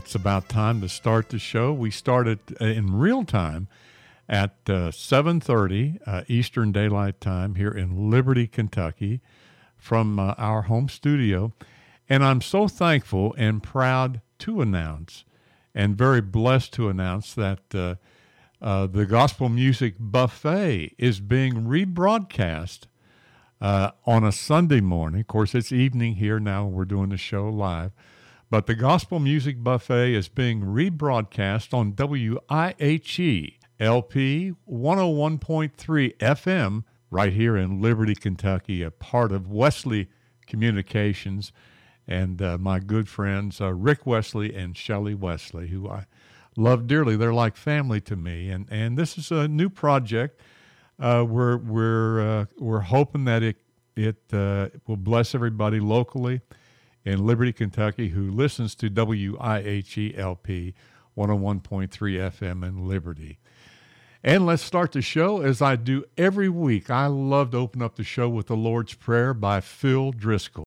it's about time to start the show. We started in real time at 7:30 Eastern Daylight Time here in Liberty, Kentucky, from our home studio. And I'm so thankful and proud to announce, and very blessed to announce, that the Gospel Music Buffet is being rebroadcast on a Sunday morning. Of course, it's evening here now. We're doing the show live. But the Gospel Music Buffet is being rebroadcast on WIHE LP 101.3 FM right here in Liberty, Kentucky, a part of Wesley Communications, and my good friends Rick Wesley and Shelley Wesley, who I love dearly. They're like family to me, and this is a new project. We're hoping that it will bless everybody locally in Liberty, Kentucky, who listens to WIHE LP 101.3 FM in Liberty. And let's start the show as I do every week. I love to open up the show with the Lord's Prayer by Phil Driscoll.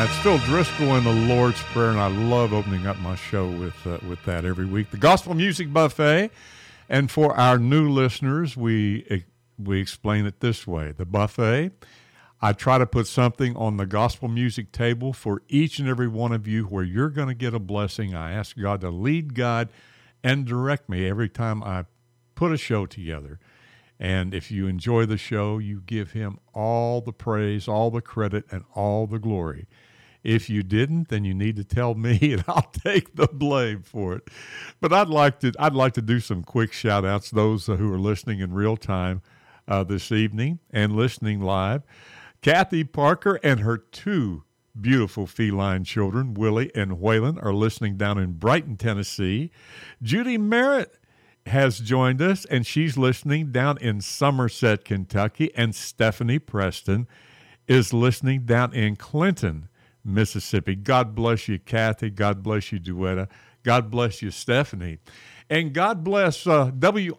That's Phil Driscoll in the Lord's Prayer, and I love opening up my show with that every week. The Gospel Music Buffet, and for our new listeners, we explain it this way. The buffet, I try to put something on the gospel music table for each and every one of you where you're going to get a blessing. I ask God to lead, guide, and direct me every time I put a show together. And if you enjoy the show, you give him all the praise, all the credit, and all the glory. If you didn't, then you need to tell me, and I'll take the blame for it. But I'd like to do some quick shout-outs, those who are listening in real time this evening and listening live. Kathy Parker and her two beautiful feline children, Willie and Waylon, are listening down in Brighton, Tennessee. Judy Merritt has joined us, and she's listening down in Somerset, Kentucky. And Stephanie Preston is listening down in Clinton, Mississippi. God bless you, Kathy. God bless you, Duetta. God bless you, Stephanie. And God bless WIHELP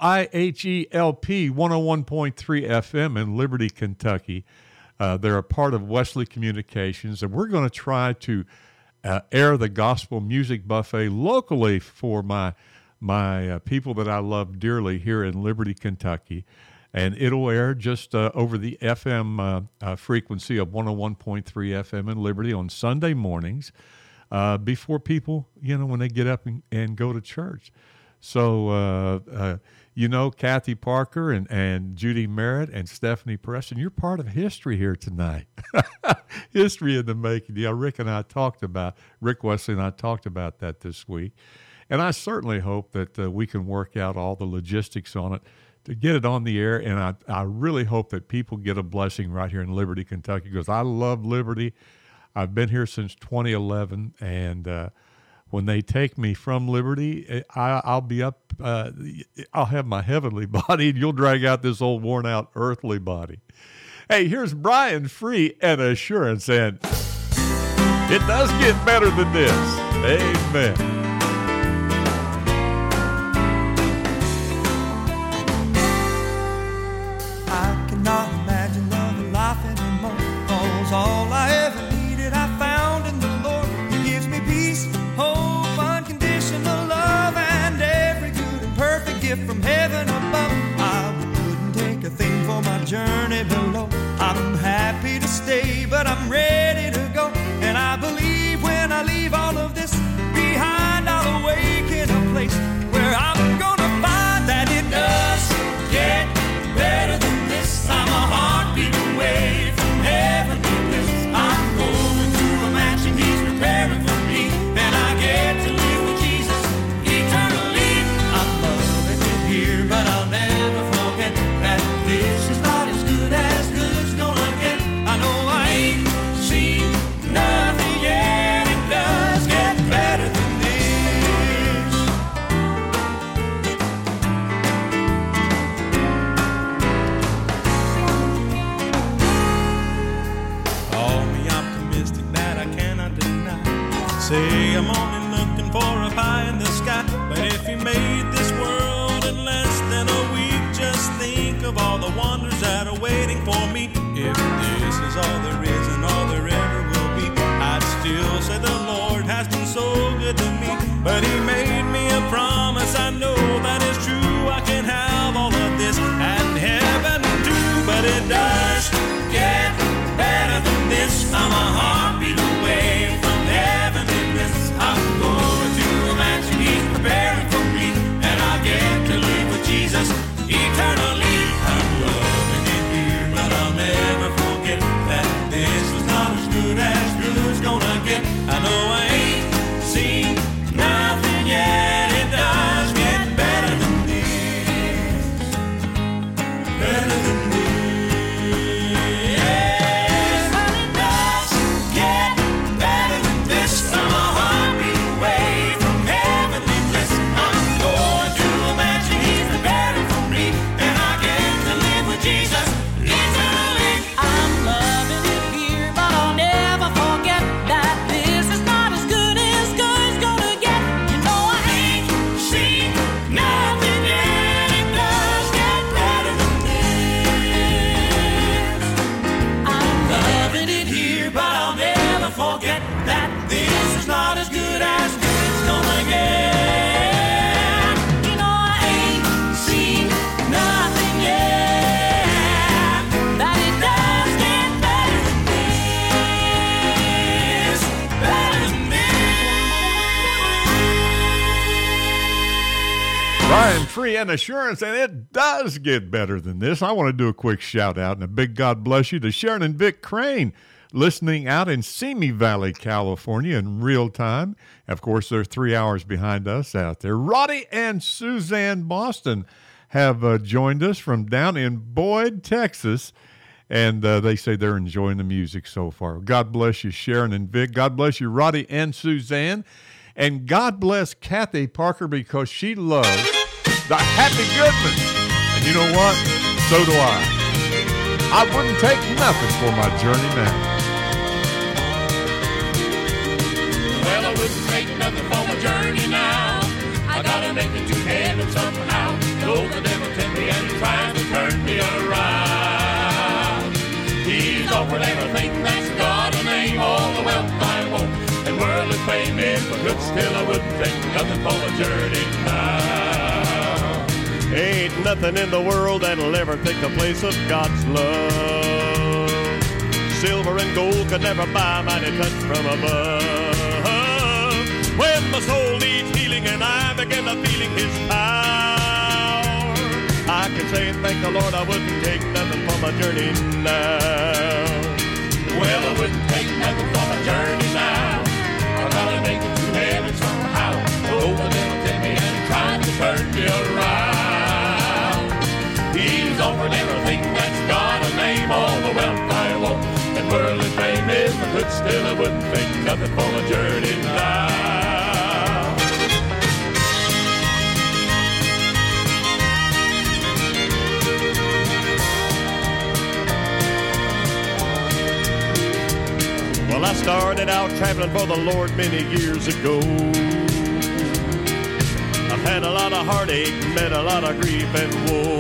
101.3 FM in Liberty, Kentucky. They're a part of Wesley Communications, and we're going to try to air the Gospel Music Buffet locally for my people that I love dearly here in Liberty, Kentucky. And it'll air just over the FM frequency of 101.3 FM in Liberty on Sunday mornings before people, when they get up and go to church. So, Kathy Parker and Judy Merritt and Stephanie Preston, you're part of history here tonight. History in the making. Yeah, Rick Wesley and I talked about that this week. And I certainly hope that we can work out all the logistics on it to get it on the air. And I really hope that people get a blessing right here in Liberty, Kentucky, because I love Liberty. I've been here since 2011. And when they take me from Liberty, I'll be up. I'll have my heavenly body, and you'll drag out this old worn-out earthly body. Hey, here's Brian Free and Assurance. And it does get better than this. Amen. All I ever needed I found in the Lord. He gives me peace, hope, unconditional love, and every good and perfect gift from heaven above. I wouldn't take a thing for my journey below. I'm happy to stay, but I'm ready to go. And I believe when I leave all of this behind, I'll awaken a place where I'm gonna find that it does get better than this. I'm a heartbeat away from heaven. Preparing for me, and I get to live with Jesus eternally. I'm loving it here, but I'll never forget that this is not as good as good's gonna get. I know I ain't seen nothing yet. It does get better than this. Call me optimistic, that I cannot deny. Say I'm only looking for a pie in the sky. But if he made this world in less than a week, just think of all the wonders that are waiting for me. If this is all there is and all there ever will be, I'd still say the Lord has been so good to me. But he made me a promise, I know that is true. I can have all of this and heaven too. But it does get better than this. I'm a heartbeat away from heaven in this. I'm going to a mansion he's preparing for me, and I get to live with Jesus eternally. I'm loving it here, but I'll never forget that this is not as good as good's gonna get. I know I ain't seen nothing Free and assurance, and it does get better than this. I want to do a quick shout out and a big God bless you to Sharon and Vic Crane, listening out in Simi Valley, California in real time. Of course, they're 3 hours behind us out there. Roddy and Suzanne Boston have joined us from down in Boyd, Texas, and they say they're enjoying the music so far. God bless you, Sharon and Vic. God bless you, Roddy and Suzanne. And God bless Kathy Parker because she loves the Happy Goodman. And you know what? So do I. I wouldn't take nothing for my journey now. Well, I wouldn't take nothing for my journey now. I gotta make it to heaven somehow. Though the devil tempt me and he tries to turn me around. He's offered everything that's got a name, all the wealth I want, and worldly fame is but good. Still I wouldn't take nothing for my journey now. Ain't nothing in the world that'll ever take the place of God's love. Silver and gold could never buy a mighty touch from above. When my soul needs healing and I begin to feeling His power, I can say and thank the Lord I wouldn't take nothing for my journey now. Well, I wouldn't take nothing for my journey now. I gotta make it to heaven somehow. Oh, the devil tempt me and he tried to turn me around. He's offered everything that's got a name, all the wealth I want, and worldly fame is my good. Still I wouldn't take nothing for my journey now. Well, I started out traveling for the Lord many years ago. I've had a lot of heartache, met a lot of grief and woe.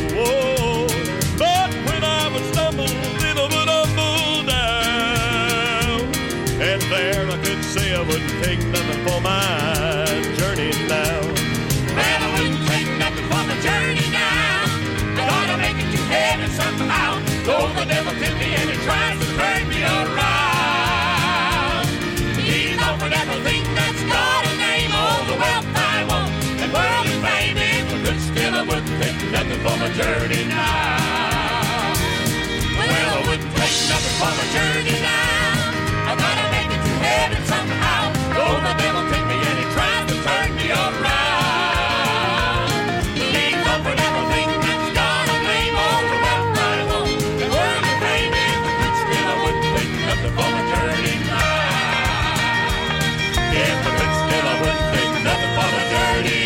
But when I would stumble, then I would humble down. And there I could say I wouldn't take nothing for my journey now. Well, I wouldn't take nothing for my journey now. I gotta make it to heaven somehow. Though the devil tempt me and he tries to turn me around. He's offered everything that's got a name, all the wealth I want, and worldly fame is but good. Still I wouldn't take nothing for my journey now. Well, I wouldn't take nothing for my journey now. I gotta make it to heaven somehow. Though the devil tempt me and he tries to turn me around. He's offered everything that's got a name, all the wealth I want, and worldly fame is but good. Still I wouldn't take nothing for my journey now. Yeah, but good. Still I wouldn't take nothing for my journey.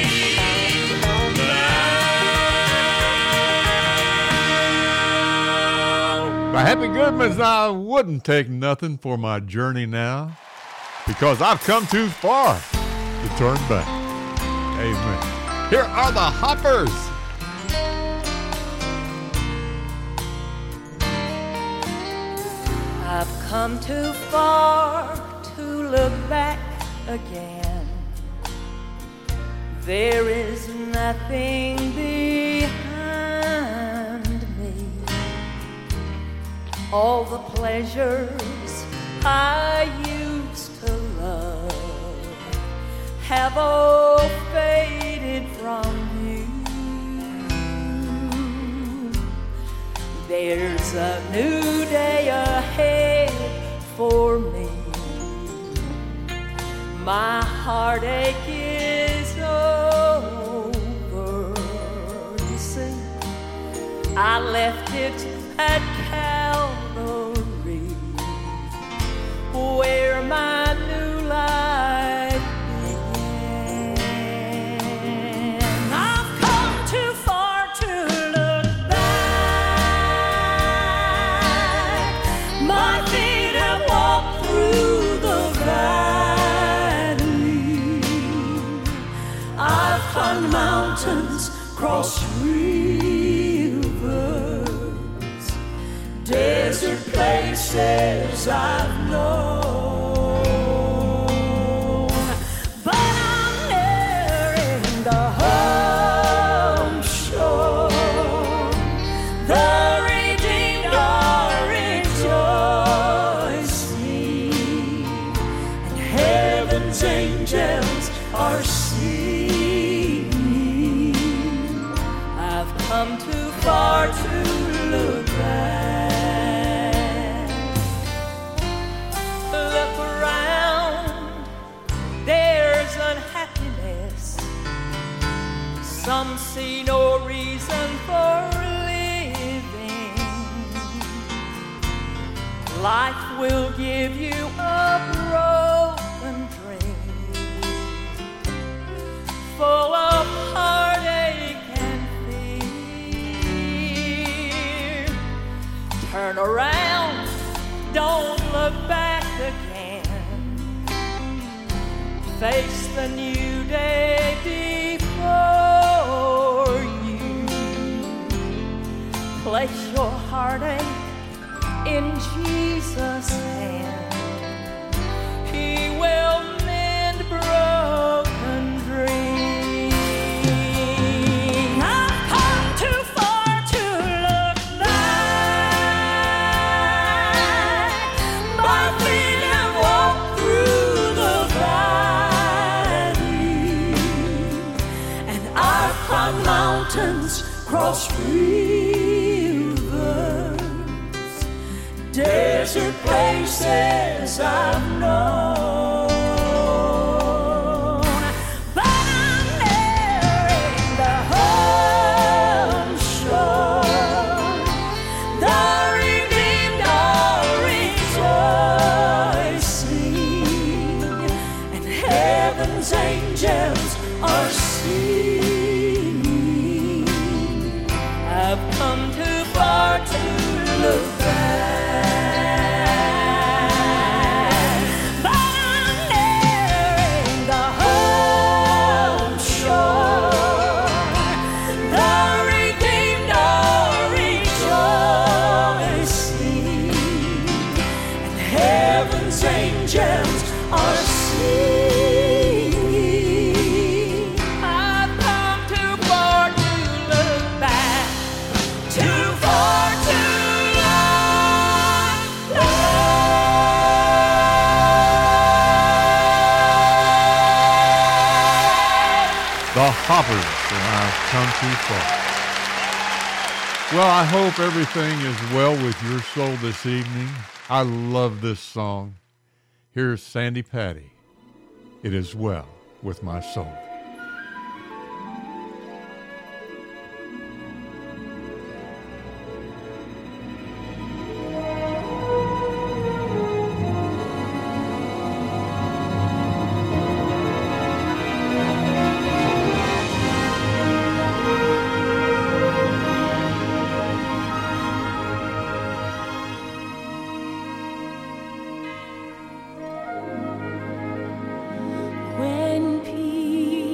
The Happy Goodmans, I wouldn't take nothing for my journey now because I've come too far to turn back. Amen. Here are the Hoppers. I've come too far to look back again. There is nothing behind me. All the pleasures I used to love have all faded from you. There's a new day ahead for me. My heartache is over. You see, I left it at Calvary, where my new life began. I've come too far to look back. My feet have walked through the valley. I've climbed mountains, crossed rivers, desert places I've known, but I'm nearing the home shore. The redeemed are rejoicing, and heaven's angels are singing. come too far to look back. Look around, there's unhappiness. Some see no reason for living. Life will give you a broken dream, full of heartache and fear. Turn around, don't look back again. Face the new day before you. Place your heartache in Jesus' hand. He will mend broken dreams. I've come too far to look back. My feet have walked through the valley, and I've climbed mountains, crossed rivers, desert places I've known, but I'm nearing the home shore. The redeemed are rejoicing, and heaven's angels are singing. I've come too far to look back, but I'm nearing the home shore. The redeemed are rejoicing, and heaven's angels are singing. I've come too far to look back, too far to The Hoppers, and I've come too far. Well, I hope everything is well with your soul this evening. I love this song. Here's Sandy Patty. It is well with my soul. when peace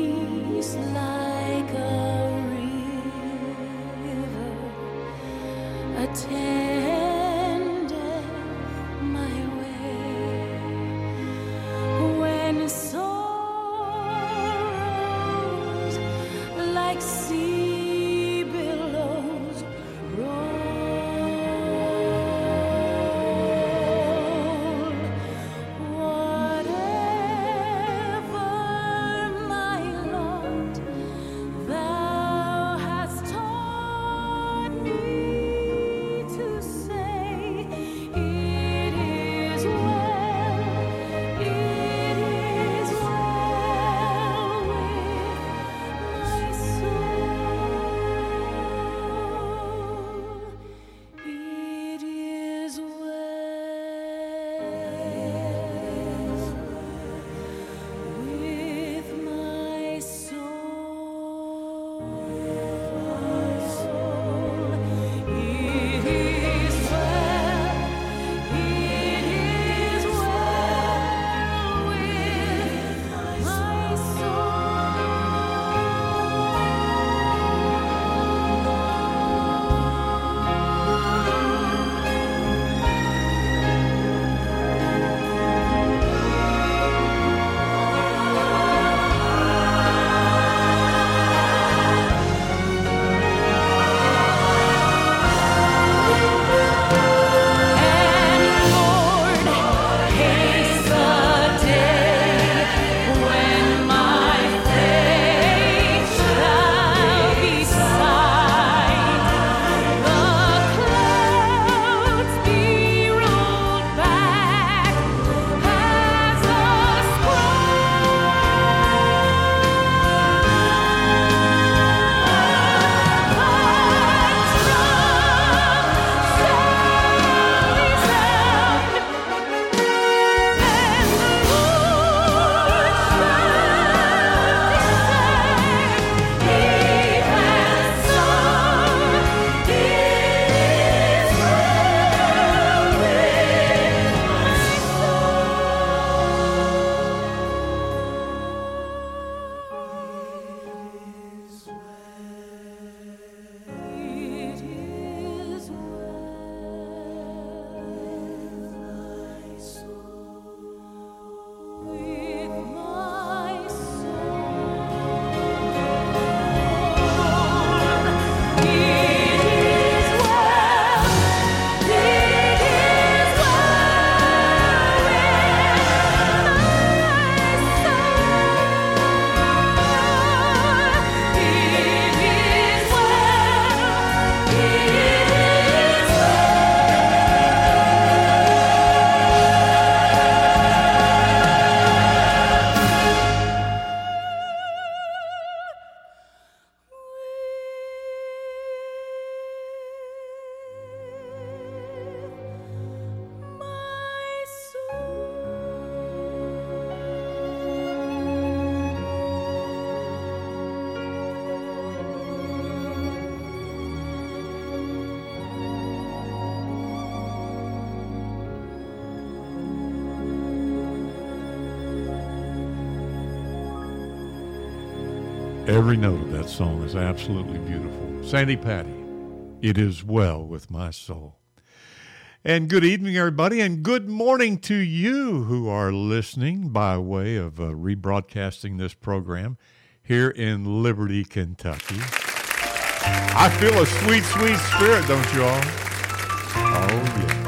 Every note of that song is absolutely beautiful. Sandy Patty, It Is Well With My Soul. And good evening, everybody, and good morning to you who are listening by way of rebroadcasting this program here in Liberty, Kentucky. I feel a sweet, sweet spirit, don't you all? Oh, yeah.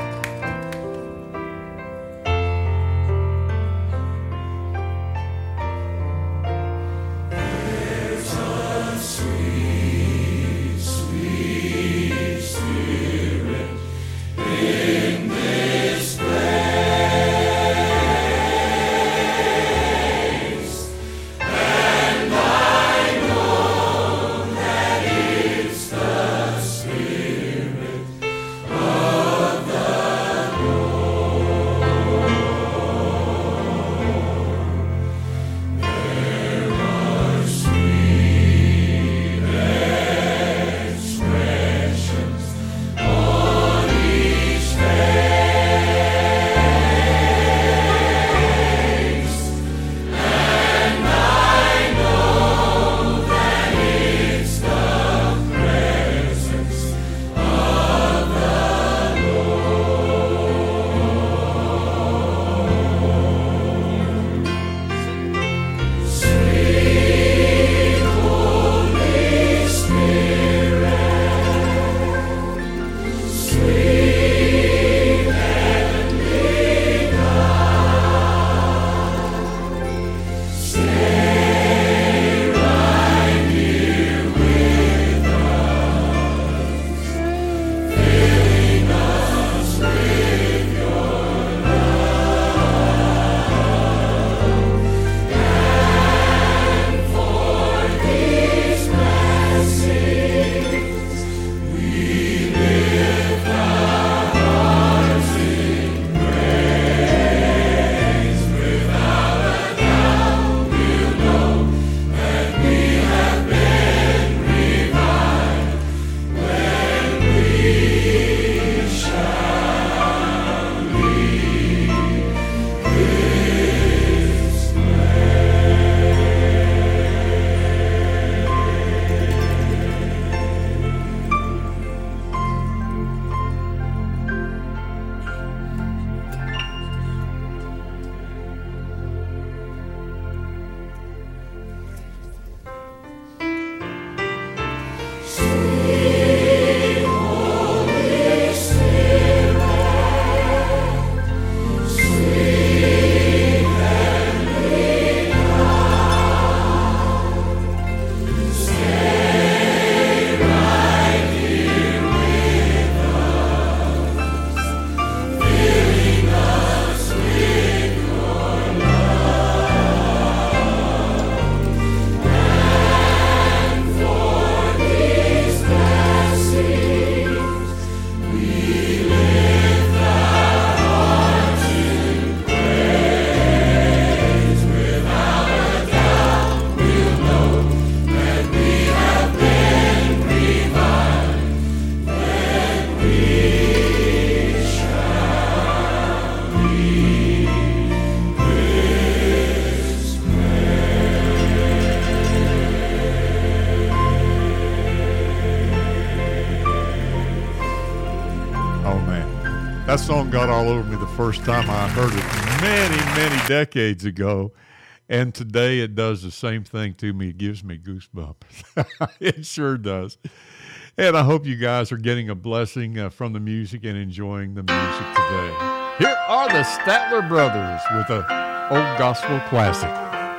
That song got all over me the first time I heard it many decades ago. And today it does the same thing to me. It gives me goosebumps. It sure does. And I hope you guys are getting a blessing from the music and enjoying the music today. Here are the Statler Brothers with an old gospel classic.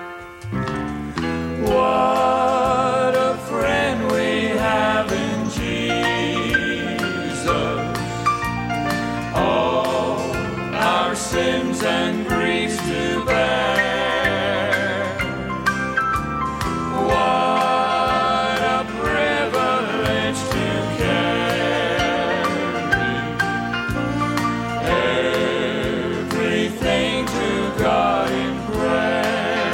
What a friend we have in Jesus. All our sins and griefs to bear. What a privilege to carry everything to God in prayer.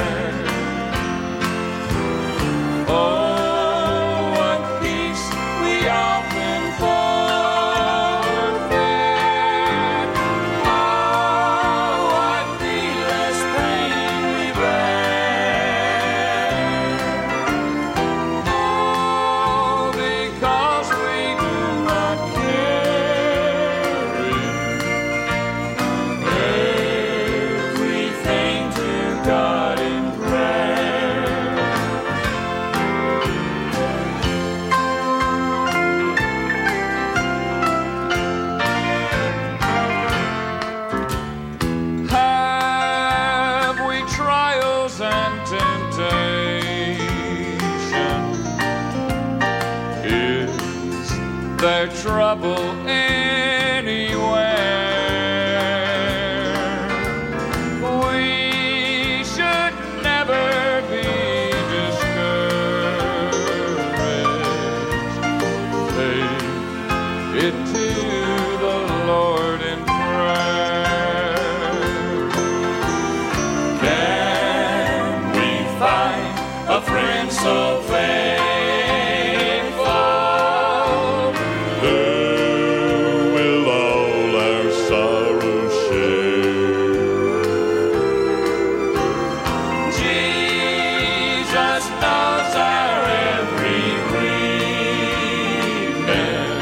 God in prayer. Have we trials and temptation? Is there trouble anywhere? We should never be discouraged. Take it to the Lord in prayer. Can we find a friend so faithful who will all our sorrows share? Jesus knows our every grievance.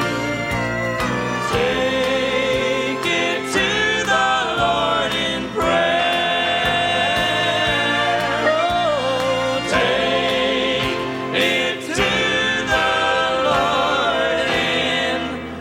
Take it to the Lord in prayer. Oh, take it to the Lord in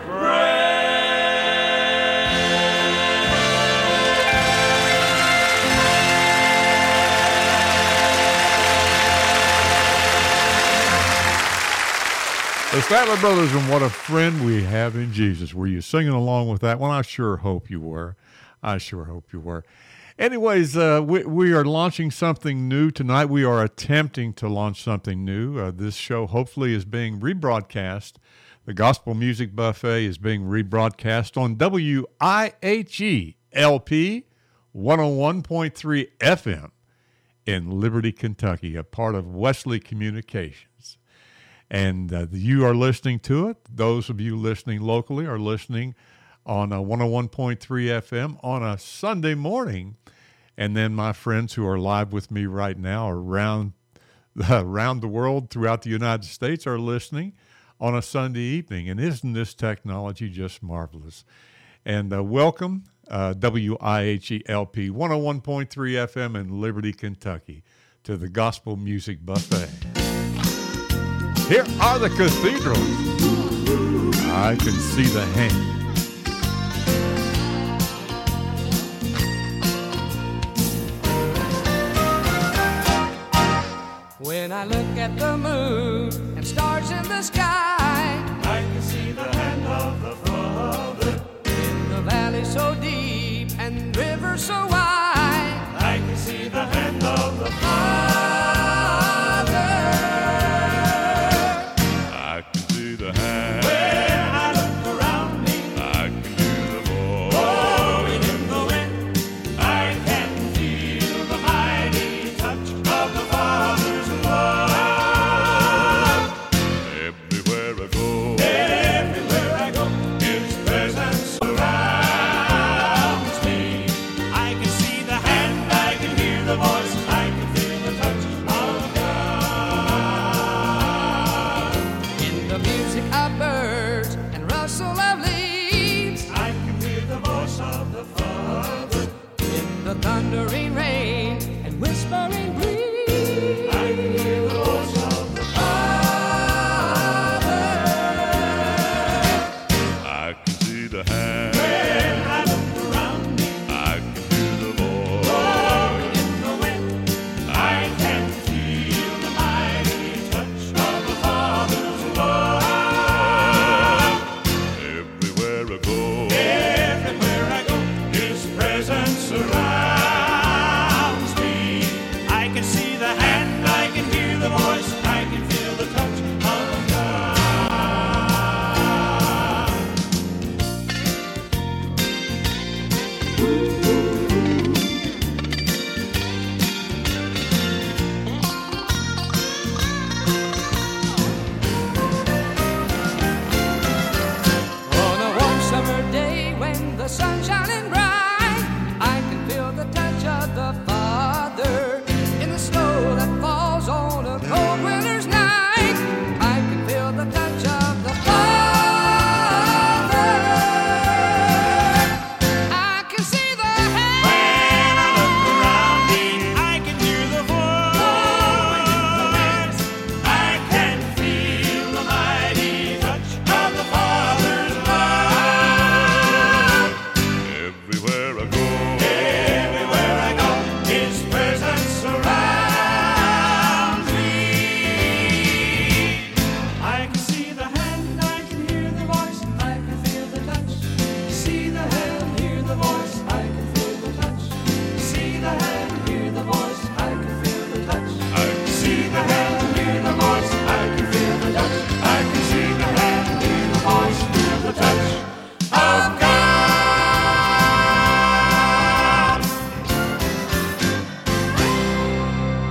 The Statler Brothers and What a Friend We Have in Jesus. Were you singing along with that one? I sure hope you were. I sure hope you were. Anyways, we are launching something new tonight. We are attempting to launch something new. This show hopefully is being rebroadcast. The Gospel Music Buffet is being rebroadcast on WIHE LP 101.3 FM in Liberty, Kentucky, a part of Wesley Communications. And you are listening to it. Those of you listening locally are listening on 101.3 FM on a Sunday morning. And then my friends who are live with me right now around the world throughout the United States are listening on a Sunday evening. And isn't this technology just marvelous? And welcome, WIHE LP 101.3 FM in Liberty, Kentucky, to the Gospel Music Buffet. Here are the cathedrals. I can see the hand. When I look at the moon and stars in the sky, I can see the hand of the Father. in the valley so deep and river so wide, I can see the hand of the Father. I can see the hand. When I look around me, I can hear the voice. Blowing in the wind, I can feel the mighty touch of the Father's love. Everywhere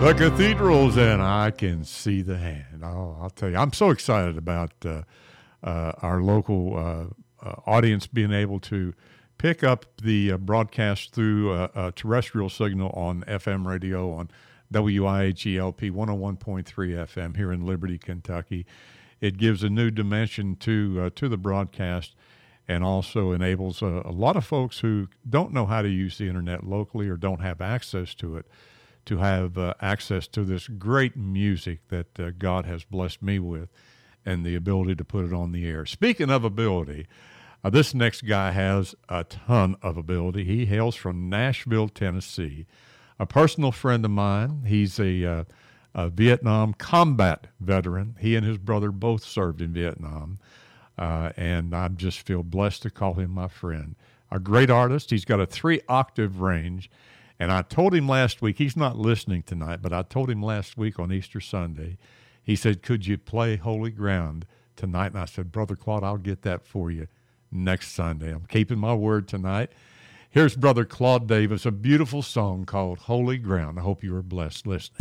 The cathedrals, and I can see the hand. Oh, I'll tell you, I'm so excited about our local audience being able to pick up the broadcast through a terrestrial signal on FM radio on WIHELP 101.3 FM here in Liberty, Kentucky. It gives a new dimension to the broadcast, and also enables a lot of folks who don't know how to use the internet locally or don't have access to it to have access to this great music that God has blessed me with and the ability to put it on the air. Speaking of ability, this next guy has a ton of ability. He hails from Nashville, Tennessee, a personal friend of mine. He's a Vietnam combat veteran. He and his brother both served in Vietnam, and I just feel blessed to call him my friend. A great artist. He's got a 3-octave range. And I told him last week, he's not listening tonight, but I told him last week on Easter Sunday, he said, could you play Holy Ground tonight? And I said, Brother Claude, I'll get that for you next Sunday. I'm keeping my word tonight. Here's Brother Claude Davis, a beautiful song called Holy Ground. I hope you are blessed listening.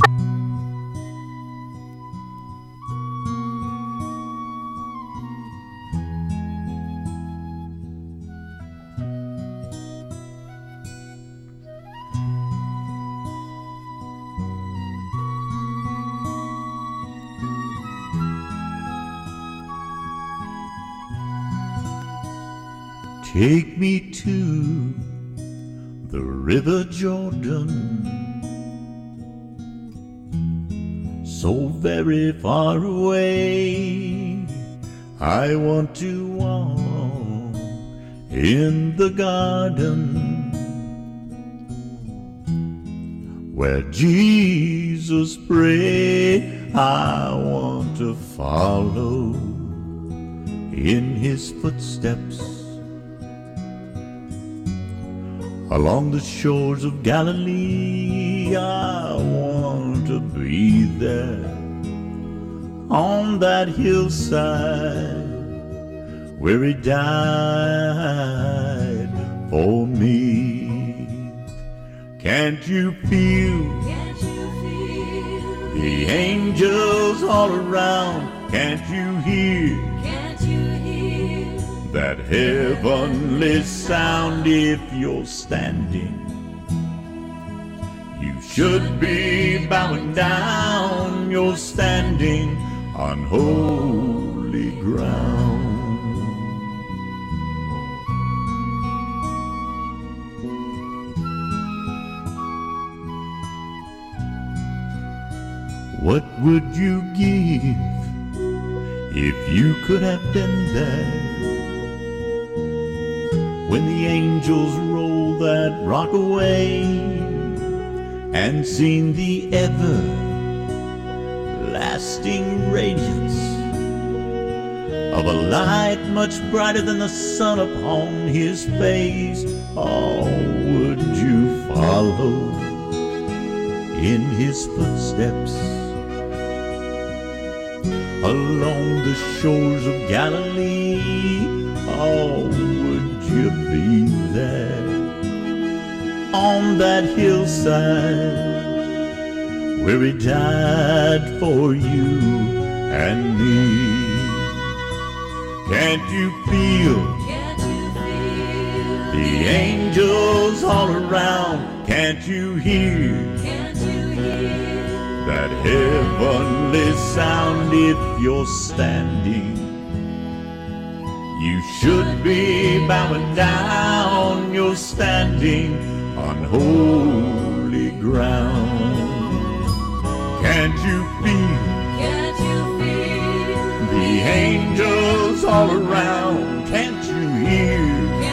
Take me to the River Jordan, so very far away. I want to walk in the garden where Jesus prayed. I want to follow in his footsteps along the shores of Galilee. I want to be there on that hillside where he died for me. Can't you feel the angels all around? Can't you hear that heavenly sound? If you're standing, you should be bowing down. You're standing on holy ground. What would you give if you could have been there when the angels rolled that rock away and seen the everlasting radiance of a light much brighter than the sun upon his face? Oh, would you follow in his footsteps along the shores of Galilee? Oh, would you be there on that hillside where he died for you and me? Can't you feel the angels all around? Can't you hear that heavenly sound? If you're standing, you should be bowing down. You're standing on holy ground. Can't you feel the angels all around? Can't you hear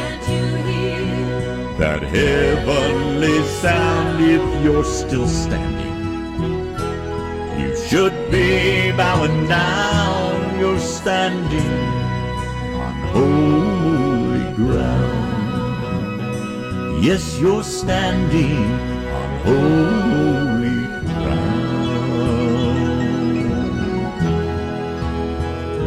that heavenly sound? If you're still standing, you should be bowing down. You're standing on holy ground. Yes, you're standing on holy ground.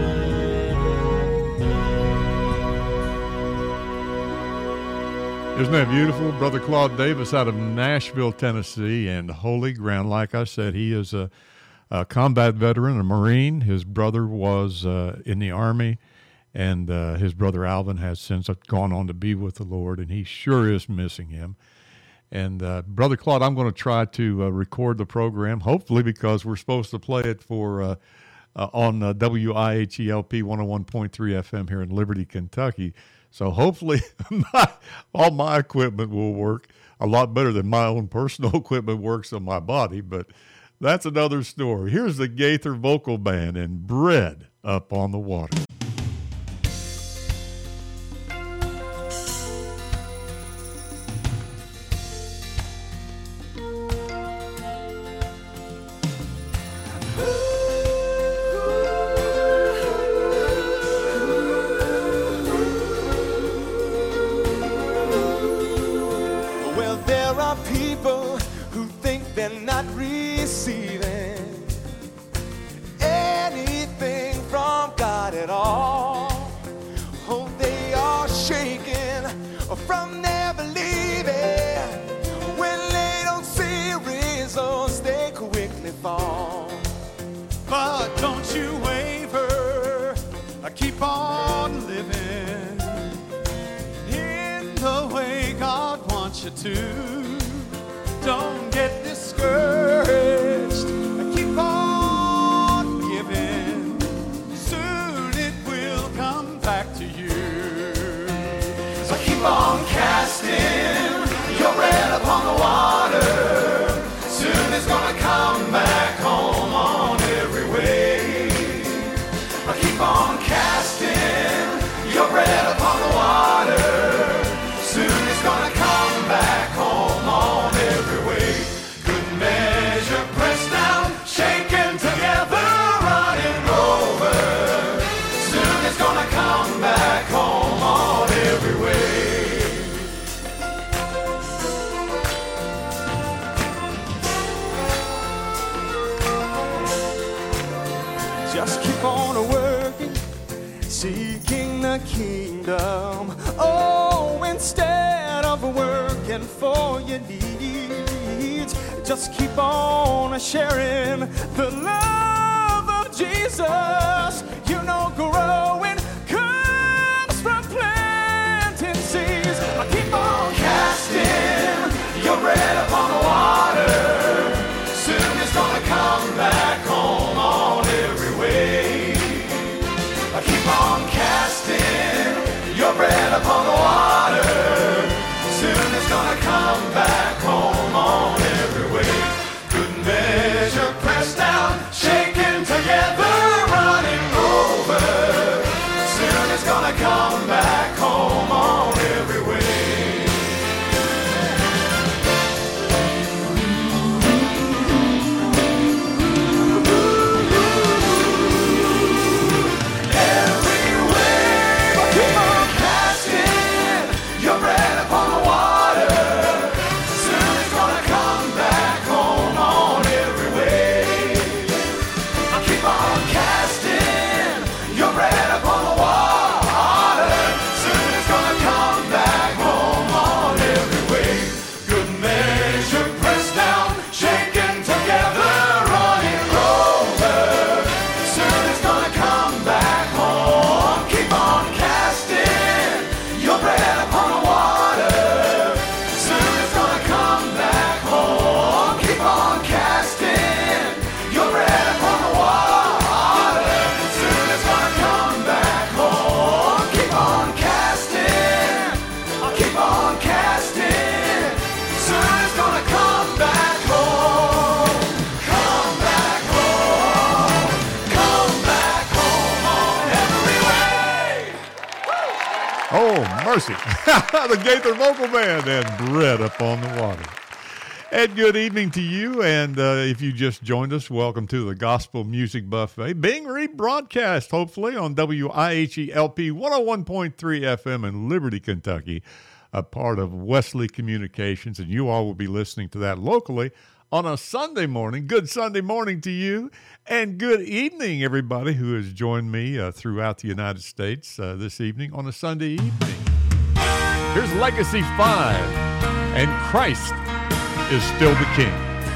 There's Isn't that beautiful? Brother Claude Davis out of Nashville, Tennessee, and holy ground. Like I said, he is a combat veteran, a Marine. His brother was in the Army, and his brother Alvin has since gone on to be with the Lord, and he sure is missing him. And Brother Claude, I'm going to try to record the program, hopefully, because we're supposed to play it for on WIHELP 101.3 FM here in Liberty, Kentucky. So hopefully all my equipment will work a lot better than my own personal equipment works on my body, but that's another story. Here's the Gaither Vocal Band and Bread Up on the Water. Just keep on sharing the love of Jesus. You know, growing comes from planting seeds. Keep on casting your bread upon the water. Soon it's gonna come back home on every way. Keep on casting your bread upon the water. Soon it's gonna come back home on every way. Good measure pressed down, shaken together, running over. Soon it's gonna come back home on every way. Mercy. The Gaither Vocal Band and Bread Up on the Water. And good evening to you. And if you just joined us, welcome to the Gospel Music Buffet, being rebroadcast, hopefully, on WIHELP 101.3 FM in Liberty, Kentucky, a part of Wesley Communications. And you all will be listening to that locally on a Sunday morning. Good Sunday morning to you. And good evening, everybody who has joined me throughout the United States this evening on a Sunday evening. Here's Legacy 5, and Christ is still the King.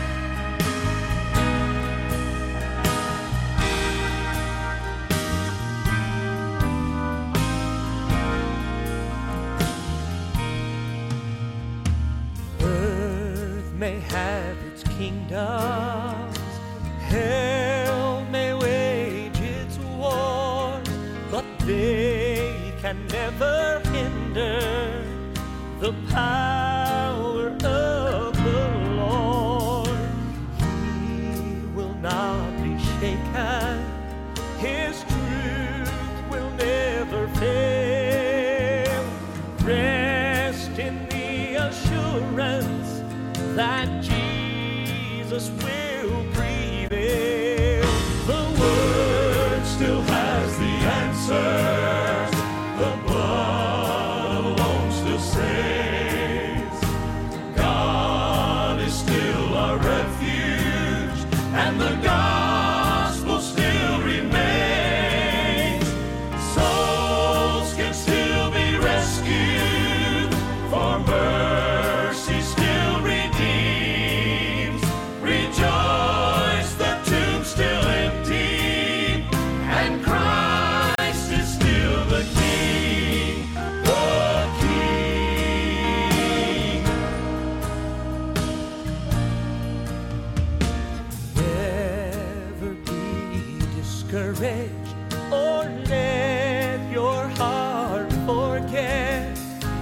Earth may have its kingdoms, hell may wage its wars, but they can never hinder the power of the Lord. He will not be shaken, His truth will never fail. Rest in the assurance that Jesus will prevail. The Word still has the answers. The blood alone still saves. God is still our refuge, and the gospel still remains. Souls can still be rescued, for mercy still redeems. Rejoice, the tomb's still empty, and Christ is still the King, the King. Never be discouraged or let your heart forget.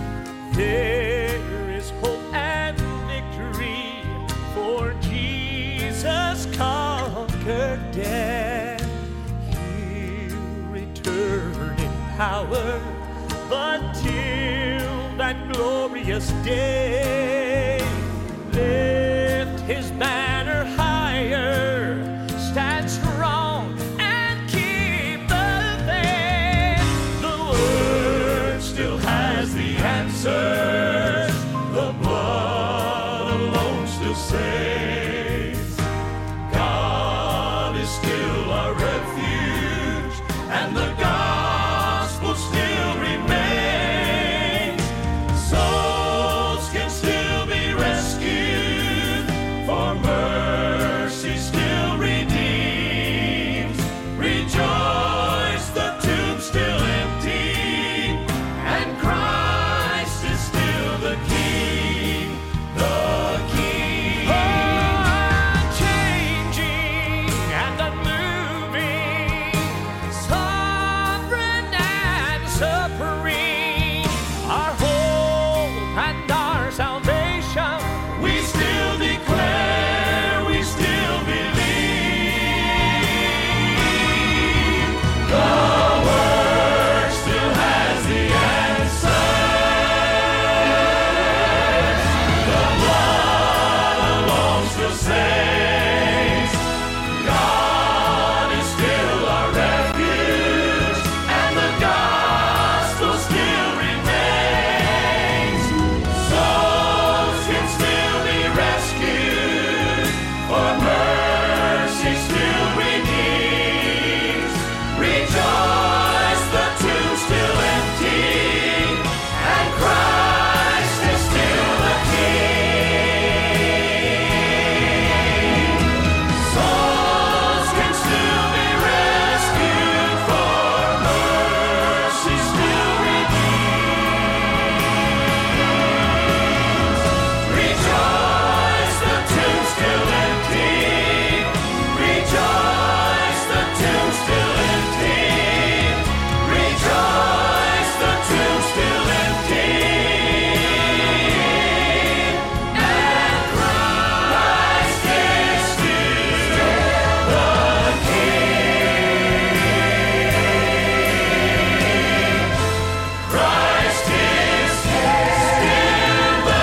There is hope and victory, for Jesus conquered death. He'll return in power, but till that glorious day, lift His banner higher, stand strong and keep the faith. The Word still has the answers. The blood alone still saves. God is still our refuge, and the gospel still remains. Souls can still be rescued, for mercy still redeems. Rejoice, the tomb's still empty, and Christ is still the King, the King. Unchanging and unmoving, sovereign and supreme, our hope and our salvation, we still declare, we still believe. The Word still has the answers. The blood alone still saves. God is still our refuge, and the gospel still remains. Souls can still be rescued, for mercy still redeems. Rejoice, the tomb's still empty, and Christ is still the King. Souls can still be rescued, for mercy still redeems. Rejoice, the tomb's still empty. Rejoice, the tomb's still empty. Rejoice, the tomb's still empty. And Christ is still the King. Christ is still the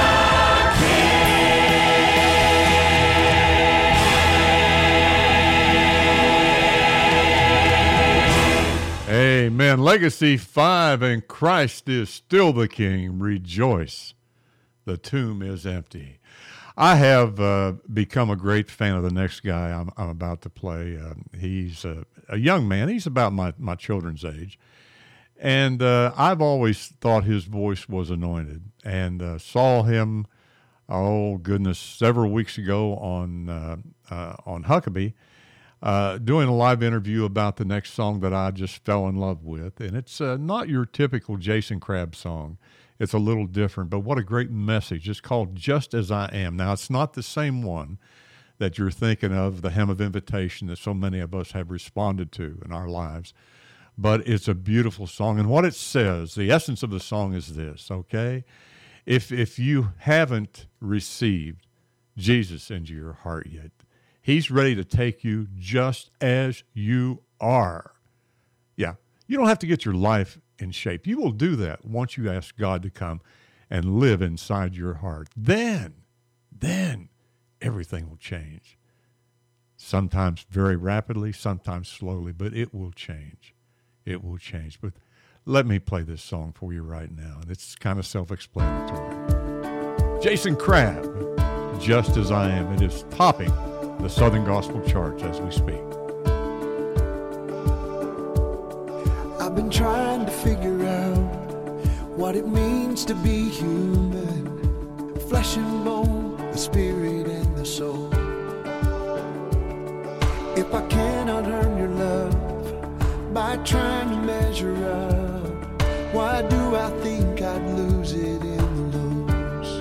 Amen. Legacy 5, and Christ is still the King. Rejoice. The tomb is empty. I have become a great fan of the next guy I'm about to play. He's a young man. He's about my children's age. And I've always thought his voice was anointed, and saw him, oh goodness, several weeks ago on Huckabee, doing a live interview about the next song that I just fell in love with. And it's not your typical Jason Crabb song. It's a little different, but what a great message. It's called Just As I Am. Now, it's not the same one that you're thinking of, the hymn of invitation that so many of us have responded to in our lives. But it's a beautiful song. And what it says, the essence of the song is this, okay? If you haven't received Jesus into your heart yet, he's ready to take you just as you are. Yeah, you don't have to get your life in shape. You will do that once you ask God to come and live inside your heart. Then everything will change. Sometimes very rapidly, sometimes slowly, but it will change. It will change. But let me play this song for you right now. And it's kind of self-explanatory. Jason Crabb, Just As I Am. It is topping the Southern Gospel charts as we speak. I've been trying to figure out what it means to be human. Flesh and bone, the spirit and the soul. If I cannot earn your love by trying to measure up, why do I think I'd lose it in the lose?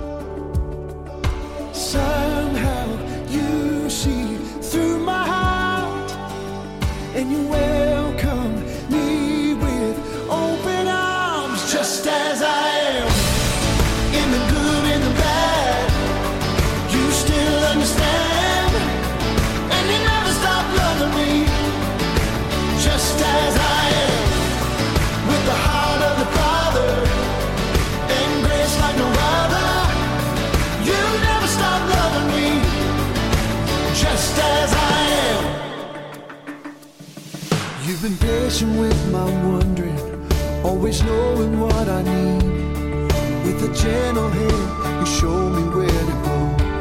Somehow you see through my heart, and you welcome me with open arms, just as I am. In the good and the bad, you still understand, and you never stop loving me, just as I am. With the heart of the Father and grace like no other, you never stop loving me, just as I am. You've been patient with my wondering, always knowing what I need. With a gentle hand, you show me where to go.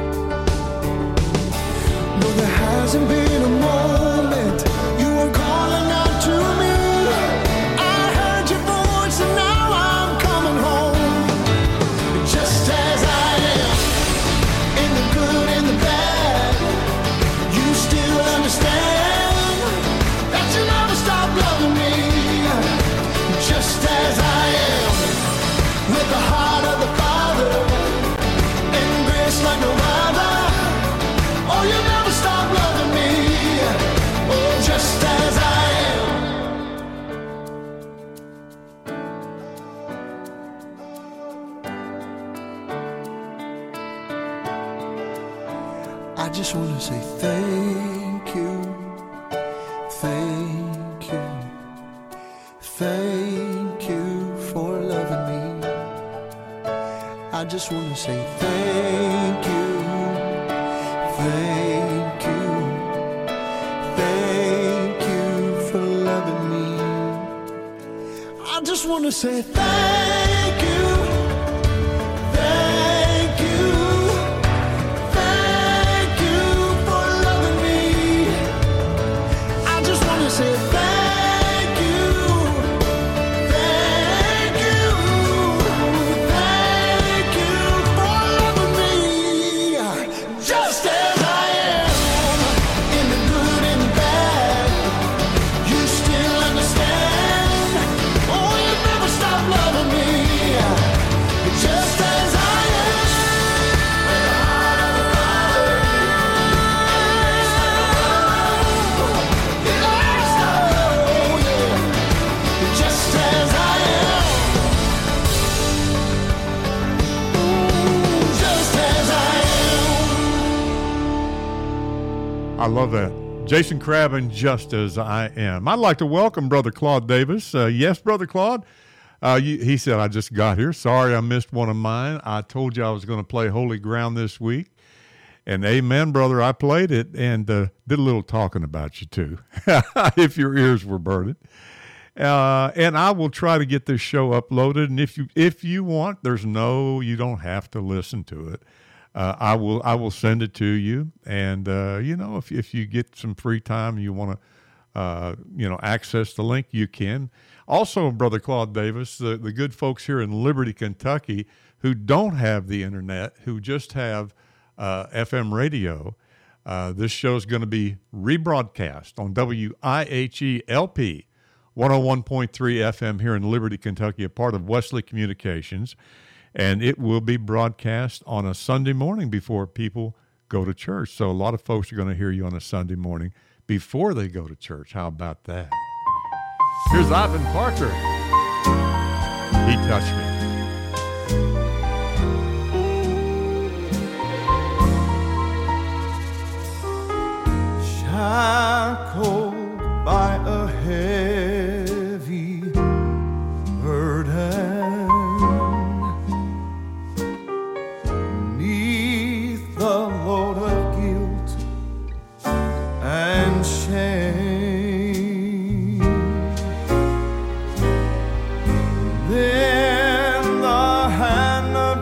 No, there hasn't been a moment you were calling out to me. I heard your voice and now I'm coming home, just as I am. In the good and the bad, you still understand that you never stop loving me, just as I am. With the heart of the Father and grace like no other, oh, you never stop loving me, oh, just as I am. I just want to say thank you, thank you, thank you for loving me. I just want to say thank you, thank you, thank you for loving me. I just want to say thank you, thank you, thank you for loving me. I just want to say thank you. I love that. Jason Crabb and Just As I Am. I'd like to welcome Brother Claude Davis. Yes, Brother Claude. He said, I just got here. Sorry I missed one of mine. I told you I was going to play Holy Ground this week. And amen, brother, I played it and did a little talking about you too, if your ears were burning. And I will try to get this show uploaded. And if you want, you don't have to listen to it. I will send it to you. And, if you get some free time, you want access the link, you can. Also, Brother Claude Davis, the good folks here in Liberty, Kentucky, who don't have the internet, who just have FM radio, this show is going to be rebroadcast on WIHE-LP 101.3 FM here in Liberty, Kentucky, a part of Wesley Communications. And it will be broadcast on a Sunday morning before people go to church. So a lot of folks are going to hear you on a Sunday morning before they go to church. How about that? Here's Ivan Parker. He touched me. Shackled by a heavy burden, 'neath the load of guilt and shame, then the hand of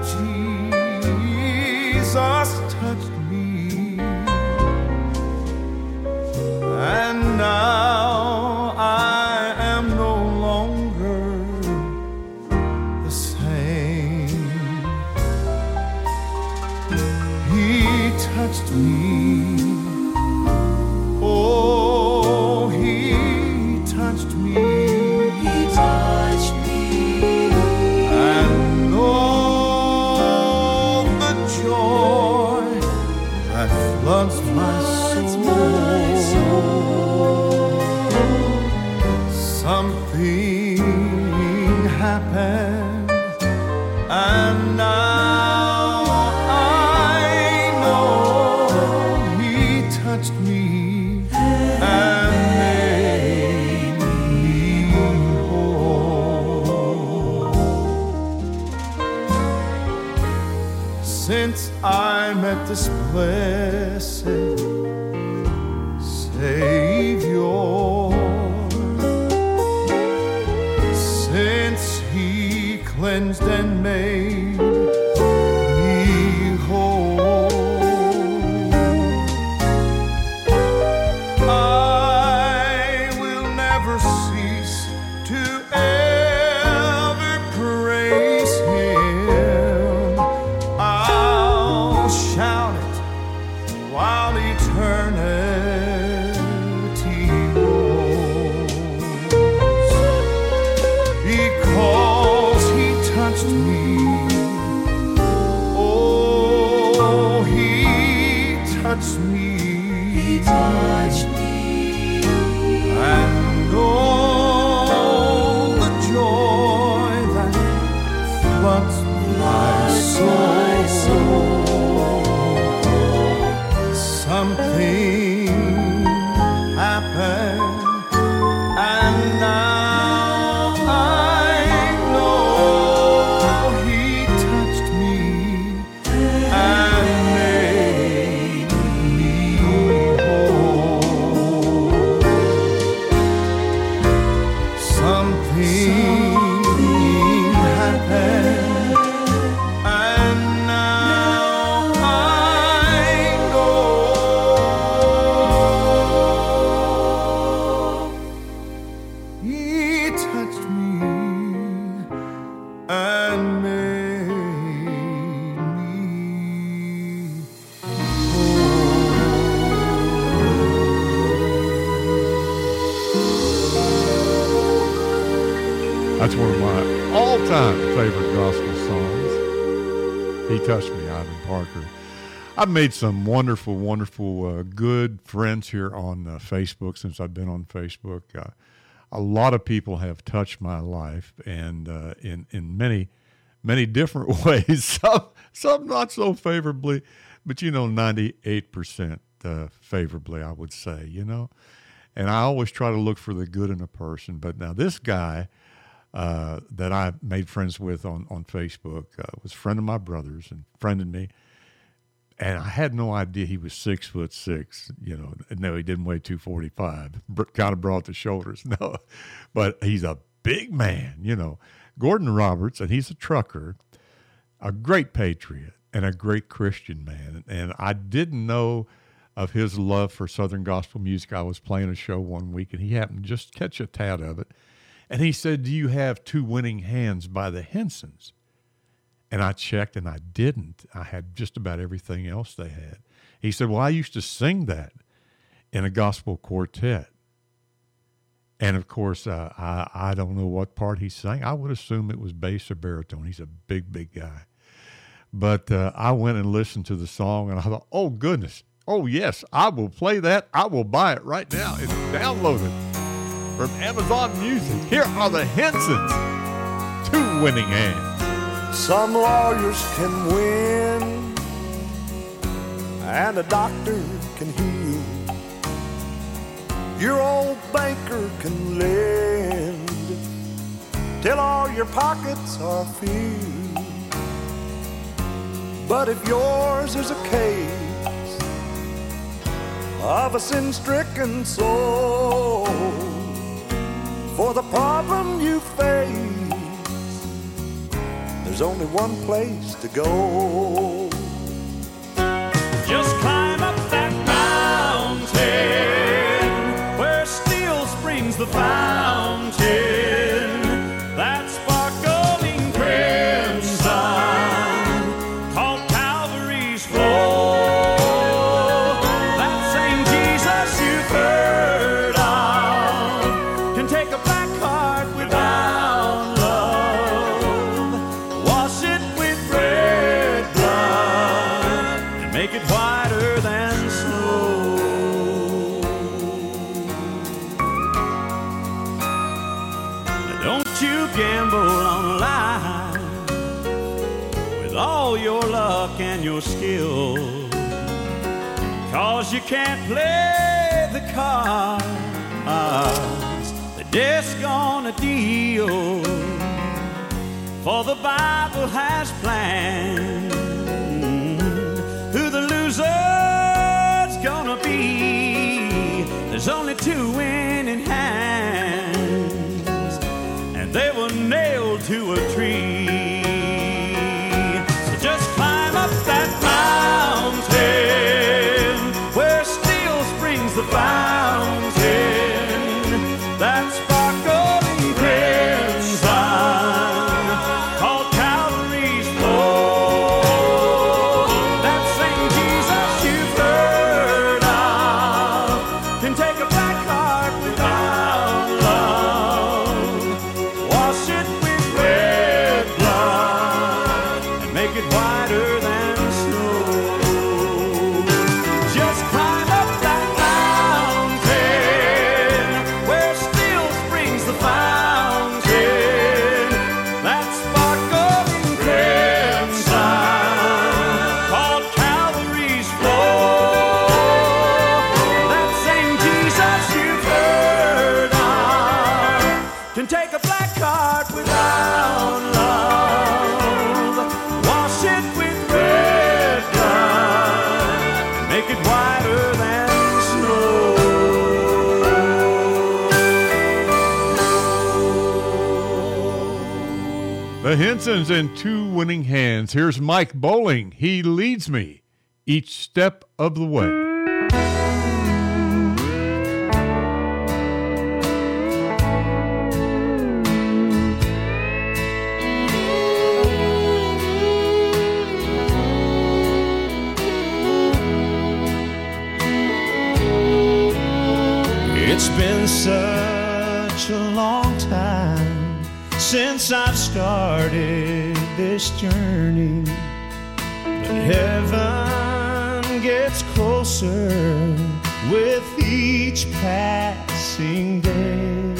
Jesus touched me. And now I am no longer the same. He touched me. Oh, he touched me. He touched me. And oh, the joy that floods my soul. Something happened, and now I know he touched me and made me whole. Since I met this blessed Savior, since he cleansed and made me whole, I will never cease to ever praise him. I'll shout it while eternity rolls, because he touched me. Oh, he touched me. He touched me. And oh, the joy that floods my soul. Something happened, and now I know he touched me and made me whole. Something happened, and now I know he touched me and made me That's one of my all-time favorite gospel songs. He touched me, Ivan Parker. I've made some wonderful, wonderful, good friends here on Facebook since I've been on Facebook. A lot of people have touched my life, and in many, many different ways. Some not so favorably, but 98% favorably, I would say. And I always try to look for the good in a person. But now this guy that I made friends with on Facebook was a friend of my brother's and friended me. And I had no idea he was 6'6". No, he didn't weigh 245. Kind of broad the shoulders. No, but he's a big man. Gordon Roberts, and he's a trucker, a great patriot and a great Christian man. And I didn't know of his love for Southern gospel music. I was playing a show one week, and he happened to just catch a tad of it. And he said, "Do you have Two Winning Hands by the Hensons?" And I checked, and I didn't. I had just about everything else they had. He said, "Well, I used to sing that in a gospel quartet." And, of course, I don't know what part he sang. I would assume it was bass or baritone. He's a big, big guy. But I went and listened to the song, and I thought, oh, goodness. Oh, yes, I will play that. I will buy it right now. It's downloaded from Amazon Music. Here are the Hensons, Two Winning Hands. Some lawyers can win, and a doctor can heal. Your old banker can lend till all your pockets are filled. But if yours is a case of a sin-stricken soul, for the problem you face, there's only one place to go. Just climb up that mountain where steel springs the fountain, that sparkling crimson called Calvary's flow. That same Jesus you've heard of can take a black heart without love, wash it with red blood, and make it whiter than snow. Don't you gamble on life with all your luck and your skill, 'cause you can't play the cards that death's gonna deal. For the Bible has planned who the loser's gonna be. There's only two winning hands, and they were nailed to a tree. So just climb up that mountain where steel springs the fountain, that sparkling crimson called Calvary's flow. That same Jesus you've heard of can take a black heart without love, wash it with red blood, and make it whiter than snow. Just climb up that mountain where steel springs the fountain, that sparkling crimson called Calvary's flow. That same Jesus you've heard of can take a black heart without love, wash it with red blood, and make it whiter than snow. The Hensons and Two Winning Hands. Here's Mike Bowling. He leads me each step of the way. It's been such a long time since I've started this journey, but heaven gets closer with each passing day.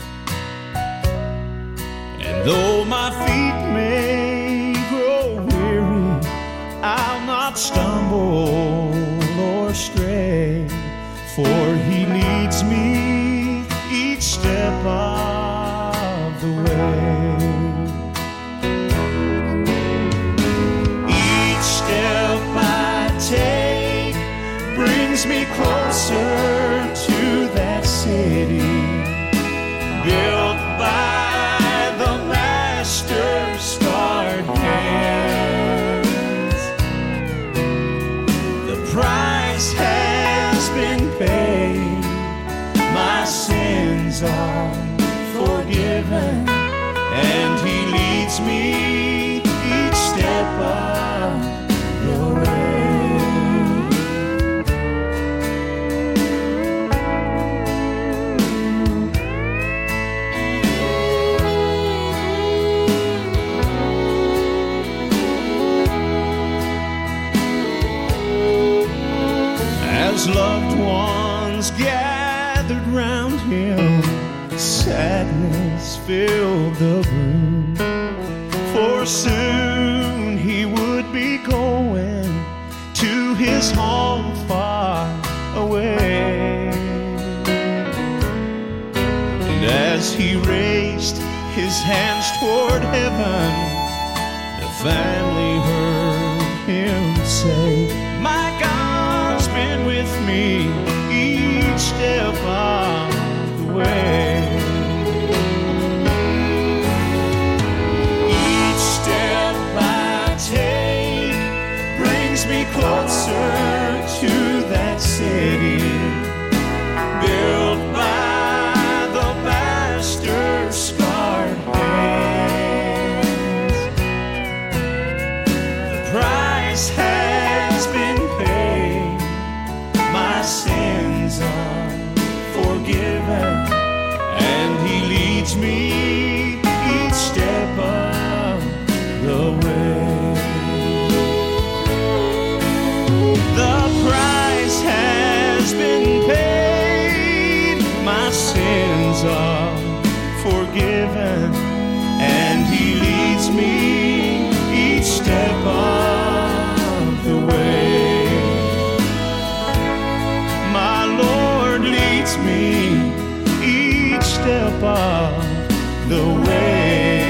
And though my feet may grow weary, I'll not stumble or stray, for he leads me each step of the way. Each step I take brings me closer to that city built by the Master's scarred hands. The price has ones gathered round him. Sadness filled the room, for soon he would be going to his home far away. And as he raised his hands toward heaven, the family heard him say, "My God's been with me each step of the way." Each step I take brings me closer to that city built by the Master's scarred hands. The price has been paid, my sins are forgiven, and He leads me each step of the way. The price has been paid, my sins are forgiven, and He leads me each step of the way. My Lord leads me each step of the way.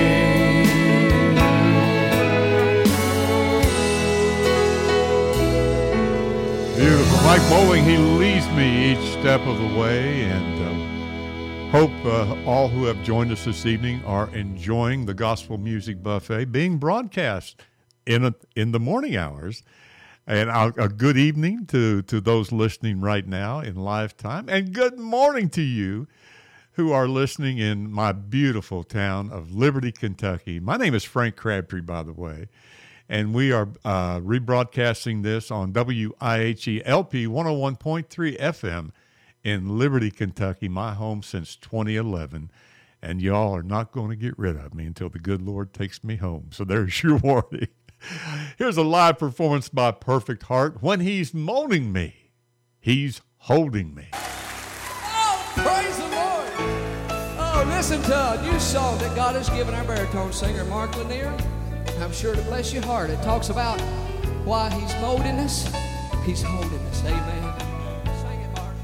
Beautiful. Mike Bowling, he leads me each step of the way, and hope all who have joined us this evening are enjoying the Gospel Music Buffet being broadcast in the morning hours. And a good evening to those listening right now in live time, and good morning to you who are listening in my beautiful town of Liberty, Kentucky. My name is Frank Crabtree, by the way, and we are rebroadcasting this on WIHE LP 101.3 FM in Liberty, Kentucky, my home since 2011. And y'all are not going to get rid of me until the good Lord takes me home. So there's your warning. Here's a live performance by Perfect Heart. When He's molding me, He's holding me. Oh, praise the Lord. Oh, listen to a new song that God has given our baritone singer, Mark Lanier. I'm sure to bless your heart. It talks about why He's molding us, He's holding us. Amen. Sing it, Mark.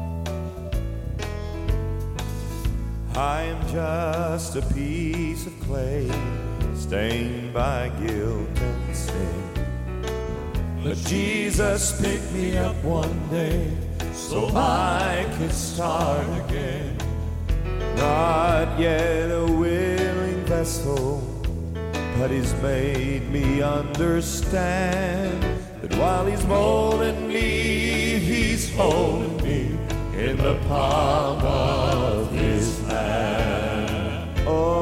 I am just a piece of clay, stained by guilt and sin. But Jesus picked me up one day so I could start again. Not yet a willing vessel, but He's made me understand that while He's molding me, He's holding me in the palm of His hand.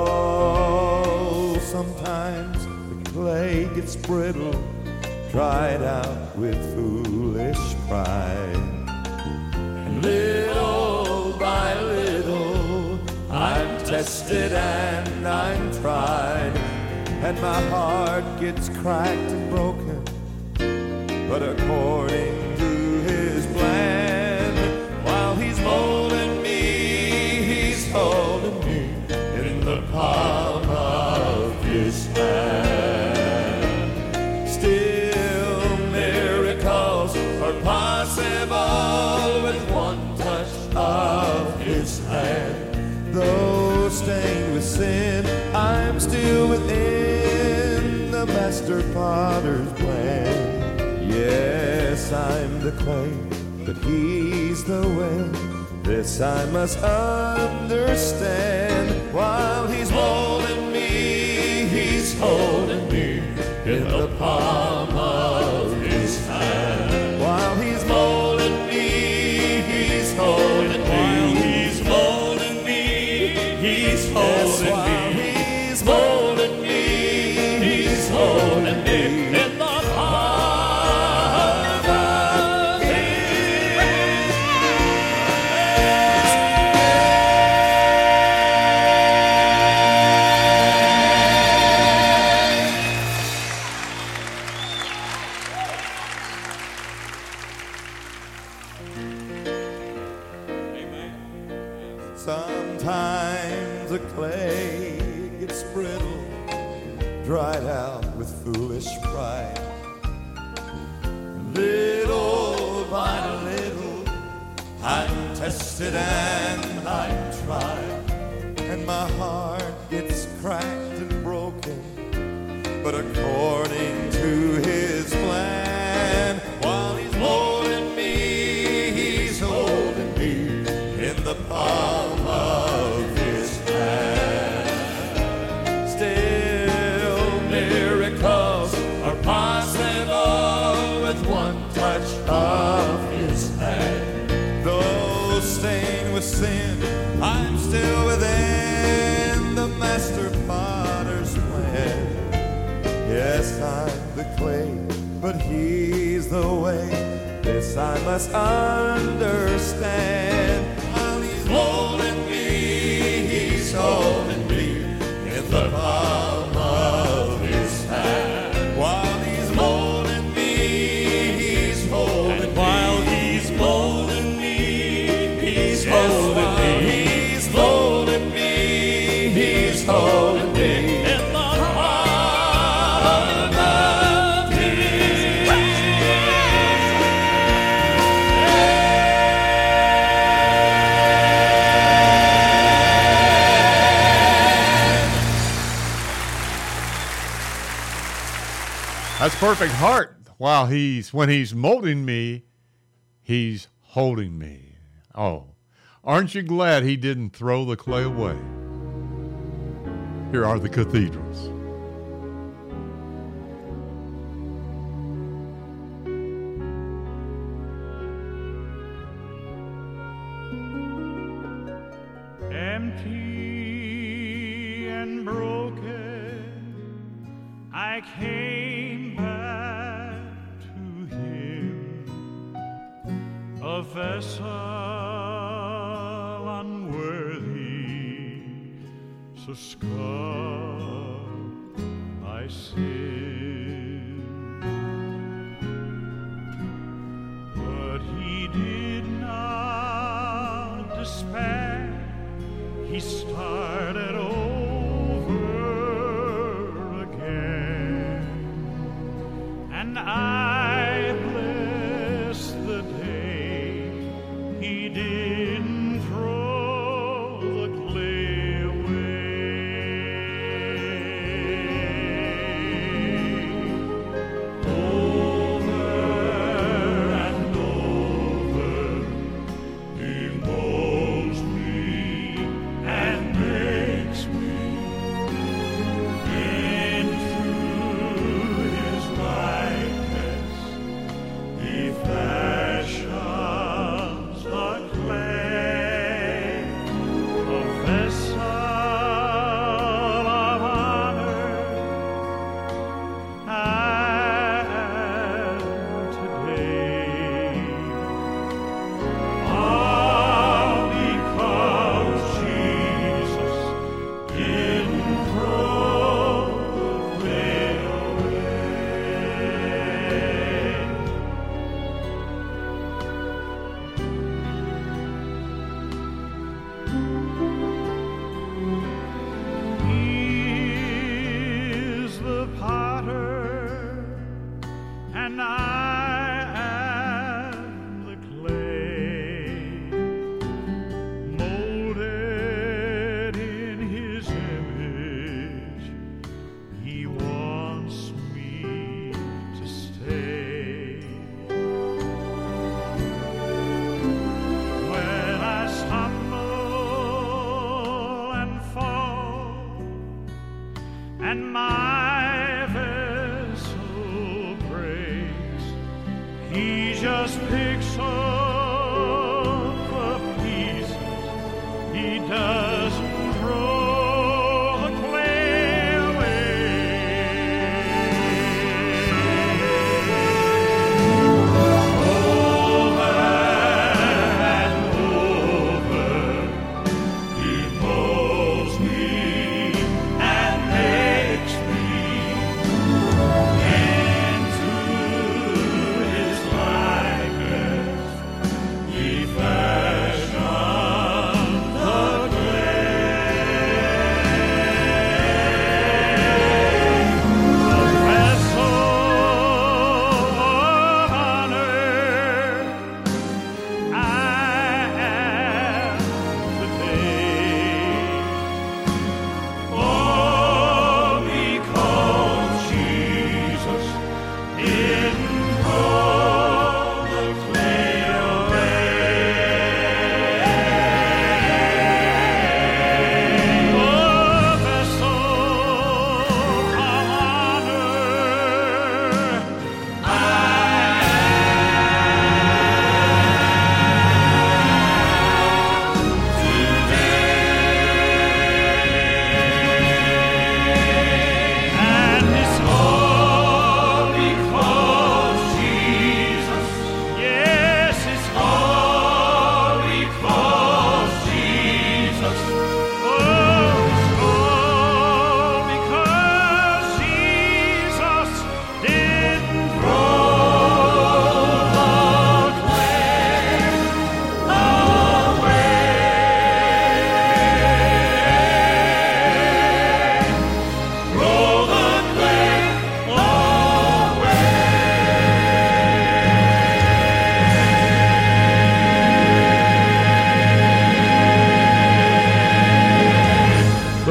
Oh, sometimes the clay gets brittle, dried out with foolish pride. And little by little, I'm tested and I'm tried, and my heart gets cracked and broken, but according to His plan, while He's molding me, He's holding me in the palm of His hand. Still miracles are possible with one touch of His hand. Though stained with sin, I'm still within the Master Potter's plan. Yes, I'm the clay, but He's the way. This I must understand. While He's molding me, He's holding me in the palm of His hand. While He's molding me, He's holding me. He's molding me, He's holding me. He's molding me, He's holding me in the palm of His hand. Sometimes the clay gets brittle, dried out with foolish pride. Little by little, I'm tested and I'm tried, and my heart gets cracked and broken, but according to his plan, while he's holding me, he's holding me in the palm of his hand. Still miracles are possible with one touch of his hand. Though stained with sin, I'm still within the master potter's plan. Yes, I'm the clay, but he's the way. This I must understand. While he's holding me, he's holding me in the palm of his hand. While he's molding me, he's holding me. While he's molding me, he's holding me. He's holding me, he's holding me in the palm of his That's Perfect Heart. When he's molding me, he's holding me. Oh, aren't you glad he didn't throw the clay away? Here are the Cathedrals. Empty and broken, I came back to him, a vessel unworthy, so scarred by sin. But he did not despair. He started over again, and I bless the day he didn't throw the clay away. Over and over, he molds me and makes me into his likeness. He fashions the clay, a vessel of honor, and today, all because Jesus didn't throw the clay away. He is the potter, and I am the clay, molded in his image. He wants me to stay. When I stumble and fall, and my vessel breaks, he just picks up the pieces. He doesn't throw the clay away. Over and over, he molds me and makes me into his likeness. He fashions the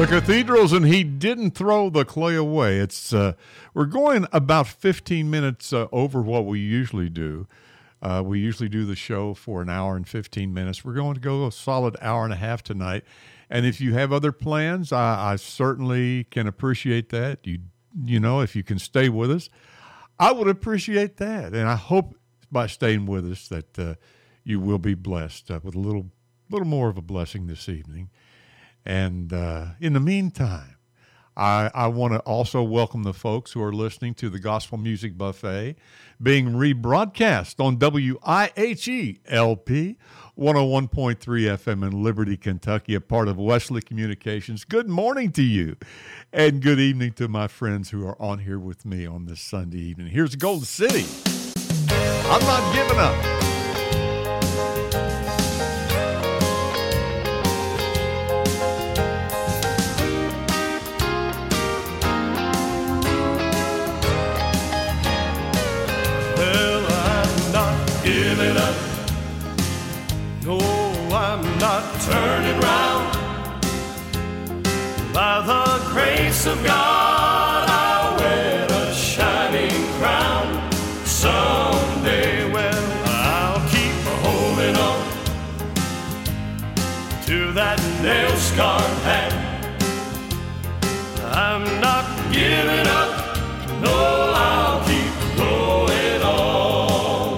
Cathedrals, and he didn't throw the clay away. It's we're going about 15 minutes over what we usually do. We usually do the show for an hour and 15 minutes. We're going to go a solid hour and a half tonight. And if you have other plans, I certainly can appreciate that. You know, if you can stay with us, I would appreciate that. And I hope by staying with us that you will be blessed with a little more of a blessing this evening. And in the meantime, I want to also welcome the folks who are listening to the Gospel Music Buffet being rebroadcast on WIHE LP 101.3 FM in Liberty, Kentucky, a part of Wesley Communications. Good morning to you, and good evening to my friends who are on here with me on this Sunday evening. Here's Gold City. I'm not giving up. Giving up. No, I'm not turning round. By the grace of God, I'll wear a shining crown. Someday, well, I'll keep holding on to that nail-scarred hand. I'm not giving up. No, I'll keep going on.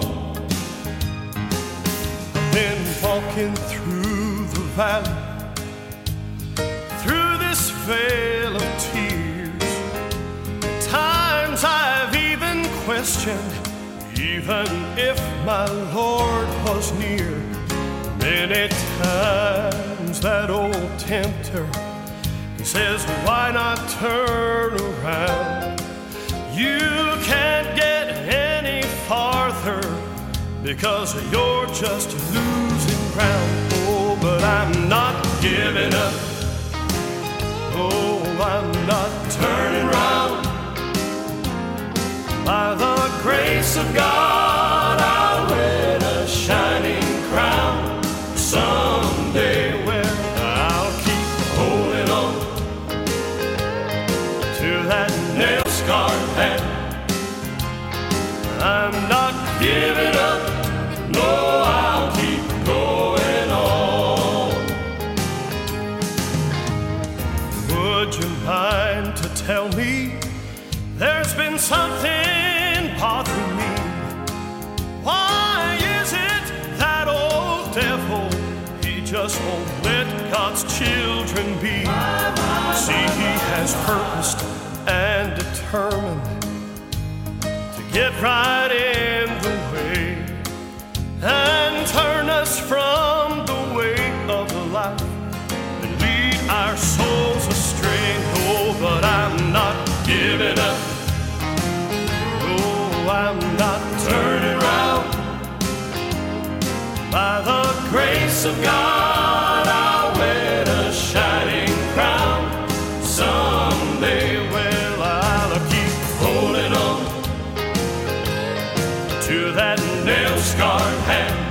Walking through the valley, through this vale of tears. Times I've even questioned, even if my Lord was near. Many times that old tempter, he says, why not turn around? You can't get any farther because you're just losing ground. Oh, but I'm not giving up. Oh, I'm not turning round. By the grace of God, I'll wear a shining crown. Someday, well, I'll keep holding on to that nail-scarred hand. I'm not giving up. No, I'll keep going on. Would you mind to tell me there's been something bothering me? Why is it that old devil, he just won't let God's children be? See, he has purposed and determined to get right in the way and turn us from the way of life and lead our souls astray. Oh, but I'm not giving up. No, I'm not turning round. By the grace of God, I'll wear a shining crown. Someday, well, I'll keep holding on to that nail-scarred hand.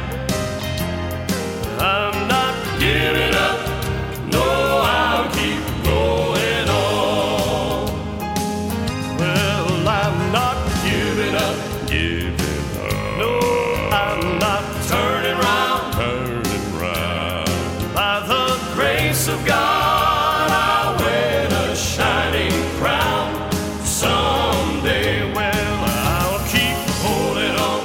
I'm not giving up. No, I'll keep going on. Well, I'm not giving up. No, I'm not turning round. By the grace of God, I'll wear a shining crown. Someday, well, I'll keep holding on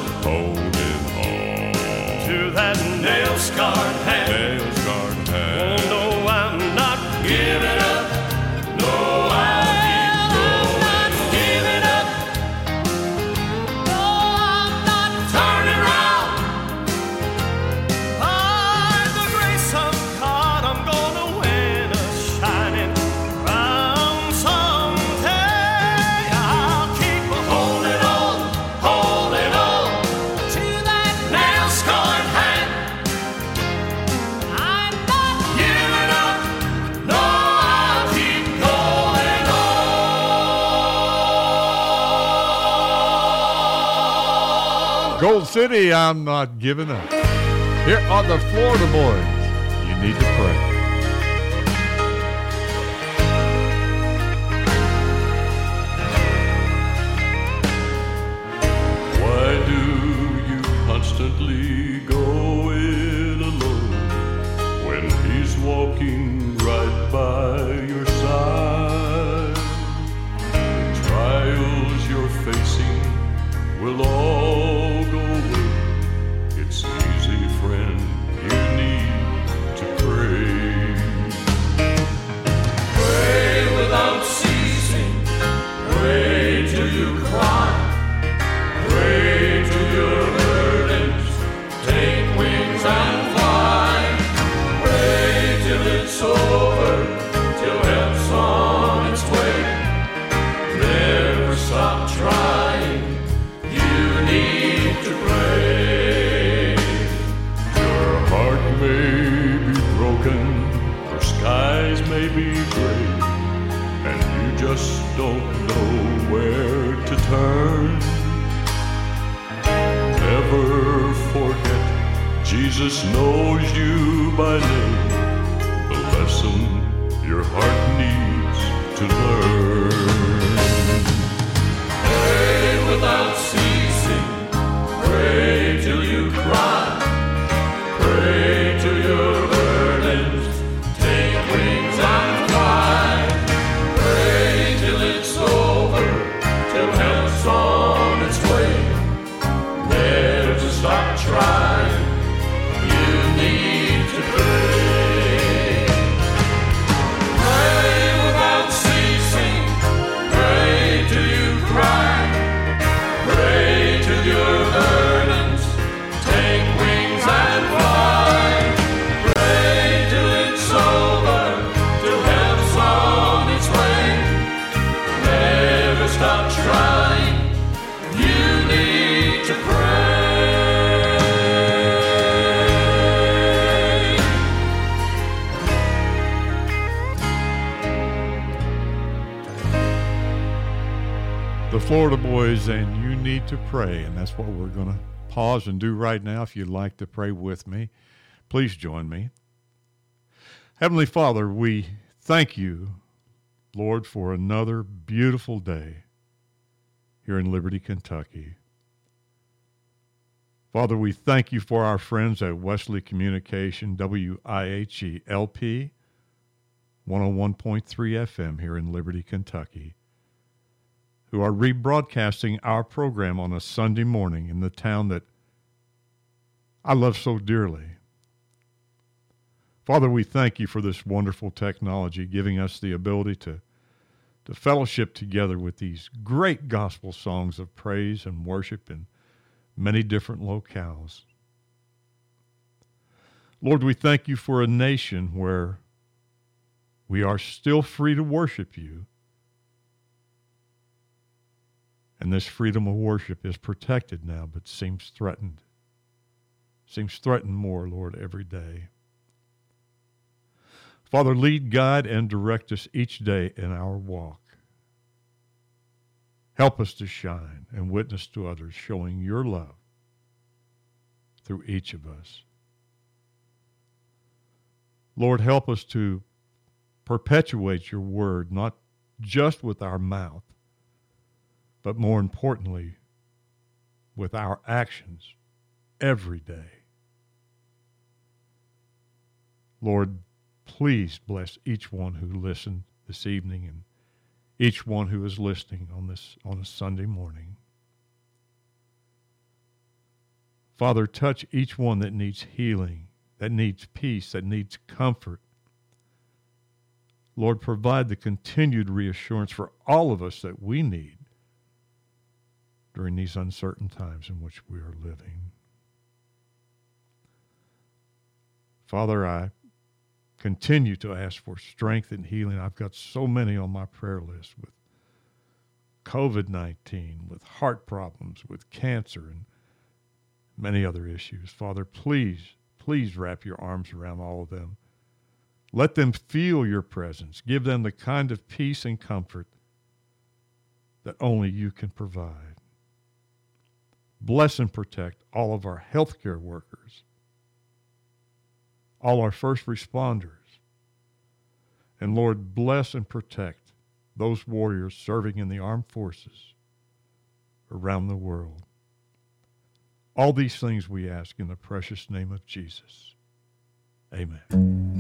to that nail-scarred hand. Oh, no, I'm not giving up. No, I'll keep going. Giving up. No, I'm not turning round. By the grace of God, I'm gonna win a shining crown. Someday I'll keep holding on to that nail-scarred hand. I'm not giving up. No, I'll keep going on. Gold City, I'm not giving up. Here are the Florida Boys. You need to pray. broken, the skies may be gray, and you just don't know where to turn. Never forget, Jesus knows you by name, the lesson your heart needs to learn. Pray without ceasing, pray till you cry, pray till your burdens take wings and fly, pray till it's over, till help's on its way. Never stop trying, you need to pray. Pray without ceasing, pray till you cry, pray till your burdens take wings and fly, pray till it's over, till help's on its way. Never stop trying, you need to pray. The Florida Boys and You Need to Pray, and that's what we're going to pause and do right now. If you'd like to pray with me, please join me. Heavenly Father, we thank you, Lord, for another beautiful day here in Liberty, Kentucky. Father, we thank you for our friends at Wesley Communication, WIHE LP, 101.3 FM here in Liberty, Kentucky, who are rebroadcasting our program on a Sunday morning in the town that I love so dearly. Father, we thank you for this wonderful technology, giving us the ability to fellowship together with these great gospel songs of praise and worship in many different locales. Lord, we thank you for a nation where we are still free to worship you. And this freedom of worship is protected now, but seems threatened. Seems threatened more, Lord, every day. Father, lead, guide, and direct us each day in our walk. Help us to shine and witness to others, showing your love through each of us. Lord, help us to perpetuate your word, not just with our mouth, but more importantly, with our actions every day. Lord, please bless each one who listened this evening and each one who is listening on a Sunday morning. Father, touch each one that needs healing, that needs peace, that needs comfort. Lord, provide the continued reassurance for all of us that we need during these uncertain times in which we are living. Father, I continue to ask for strength and healing. I've got so many on my prayer list with COVID-19, with heart problems, with cancer, and many other issues. Father, please wrap your arms around all of them. Let them feel your presence. Give them the kind of peace and comfort that only you can provide. Bless and protect all of our healthcare workers, all our first responders. And Lord, bless and protect those warriors serving in the armed forces around the world. All these things we ask in the precious name of Jesus. Amen.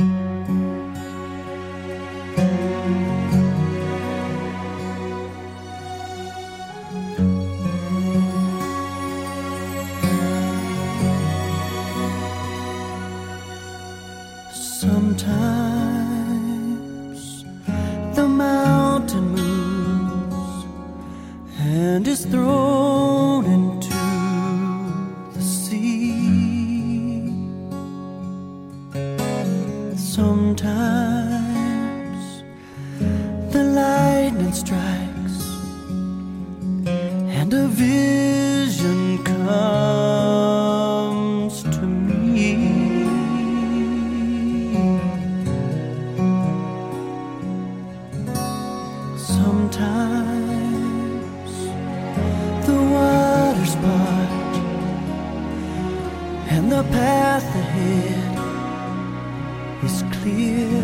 Sometimes the mountain moves and is thrown into the sea. Sometimes the lightning strikes and a vision comes to me. is clear.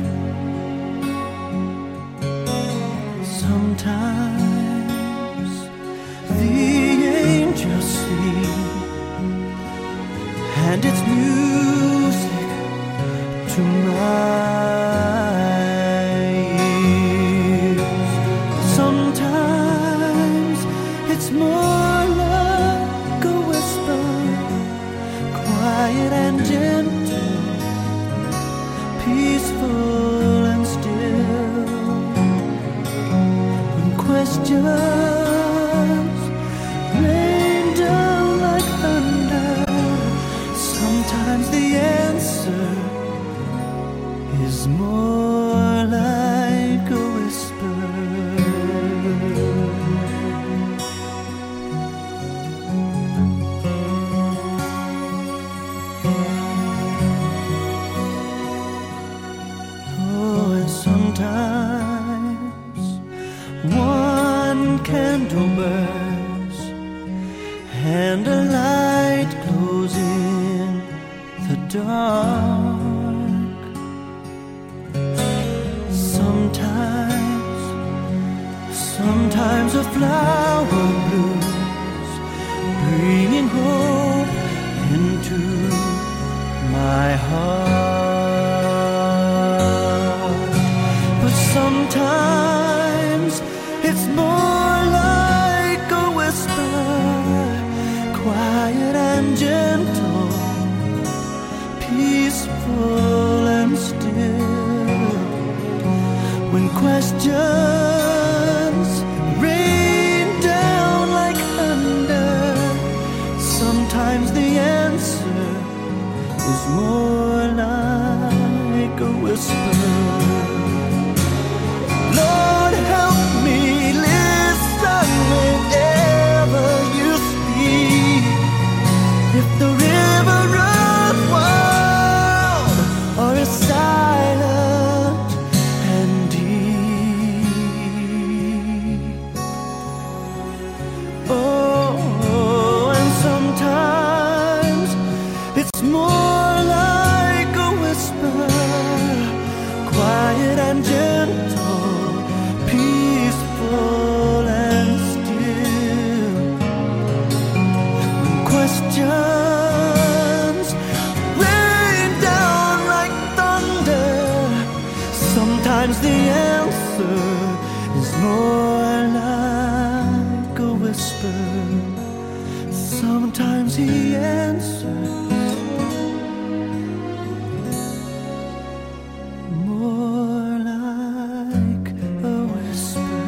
Sometimes the angels sing, and it's music to my ears. Sometimes it's more like a whisper, quiet and gentle, peaceful and still. When questions rain down like thunder, sometimes the answer is more like a whisper. Oh, and sometimes one candle burns and a light glows in the dark. Sometimes a flower blooms, bringing hope into my heart. But sometimes it's more like a whisper, quiet and gentle, peaceful and still. When questions rain down like thunder, sometimes the answer is more like a whisper. Lord, help me listen whenever you speak. If the river runs wild or is silent and deep. Oh, and sometimes it's more like a whisper, quiet and gentle, peaceful and still. When questions rain down like thunder, sometimes the answer is more like a whisper. Sometimes the answer more like a whisper.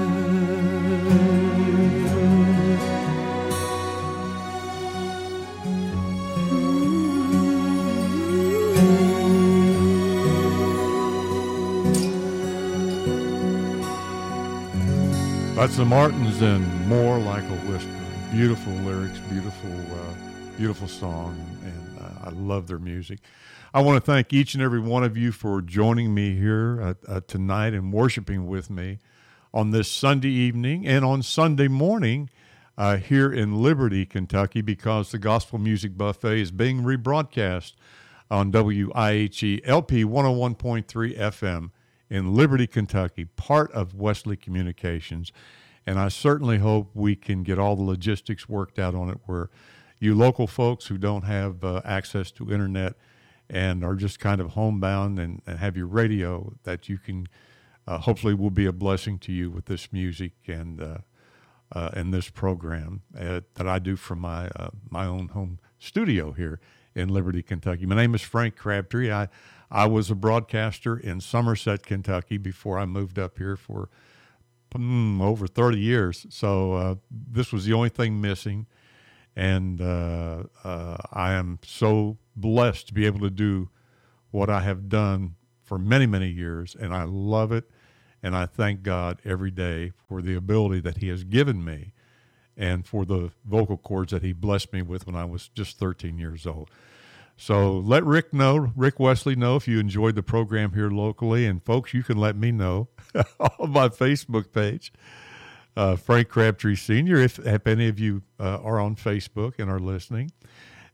That's the Martins and More Like a Whisper. Beautiful lyrics, beautiful song, and I love their music. I want to thank each and every one of you for joining me here tonight and worshiping with me on this Sunday evening and on Sunday morning here in Liberty, Kentucky, because the Gospel Music Buffet is being rebroadcast on WIHE LP 101.3 FM in Liberty, Kentucky, part of Wesley Communications. And I certainly hope we can get all the logistics worked out on it where you local folks who don't have access to internet and are just kind of homebound and have your radio, that you can hopefully will be a blessing to you with this music and this program that I do from my own home studio here in Liberty, Kentucky. My name is Frank Crabtree. I was a broadcaster in Somerset, Kentucky before I moved up here for over 30 years. So this was the only thing missing. And I am so blessed to be able to do what I have done for many, many years. And I love it. And I thank God every day for the ability that he has given me and for the vocal cords that he blessed me with when I was just 13 years old. So let Rick Wesley know if you enjoyed the program here locally. And folks, you can let me know on my Facebook page, Frank Crabtree Sr., if any of you are on Facebook and are listening.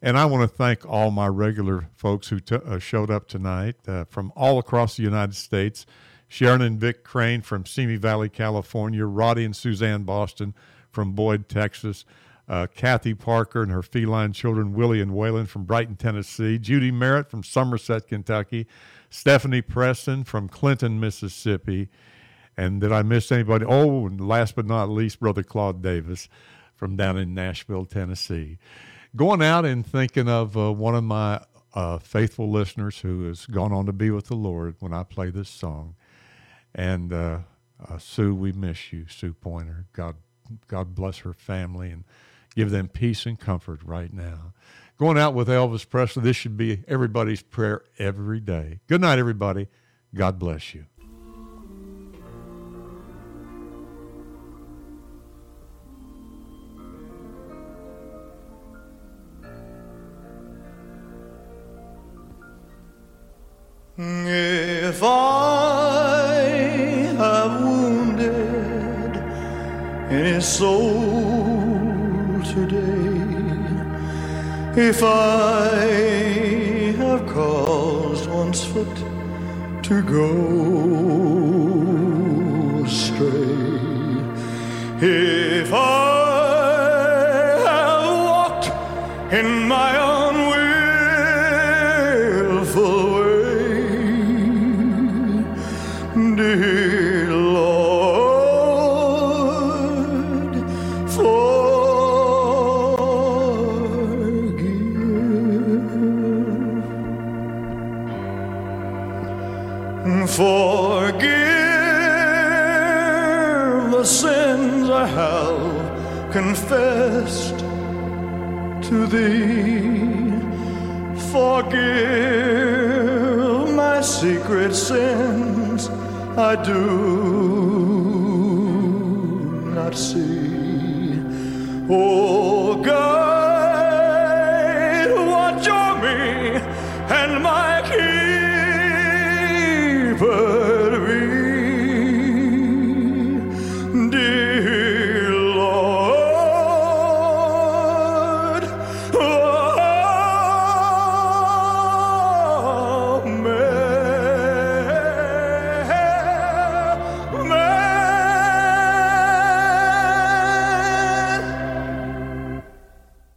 And I want to thank all my regular folks who showed up tonight from all across the United States. Sharon and Vic Crane from Simi Valley, California. Roddy and Suzanne Boston from Boyd, Texas. Kathy Parker and her feline children, Willie and Waylon from Brighton, Tennessee. Judy Merritt from Somerset, Kentucky. Stephanie Preston from Clinton, Mississippi. And did I miss anybody? Oh, and last but not least, Brother Claude Davis from down in Nashville, Tennessee. Going out and thinking of one of my faithful listeners who has gone on to be with the Lord when I play this song. And Sue, we miss you, Sue Pointer. God bless her family and give them peace and comfort right now. Going out with Elvis Presley, this should be everybody's prayer every day. Good night, everybody. God bless you. If I have wounded any soul today, if I have caused one's foot to go astray, if I have walked in my unwillful way, dear Lord, forgive the sins I have confessed to Thee. Forgive my secret sins I do not see. Oh God, watch over me and my King.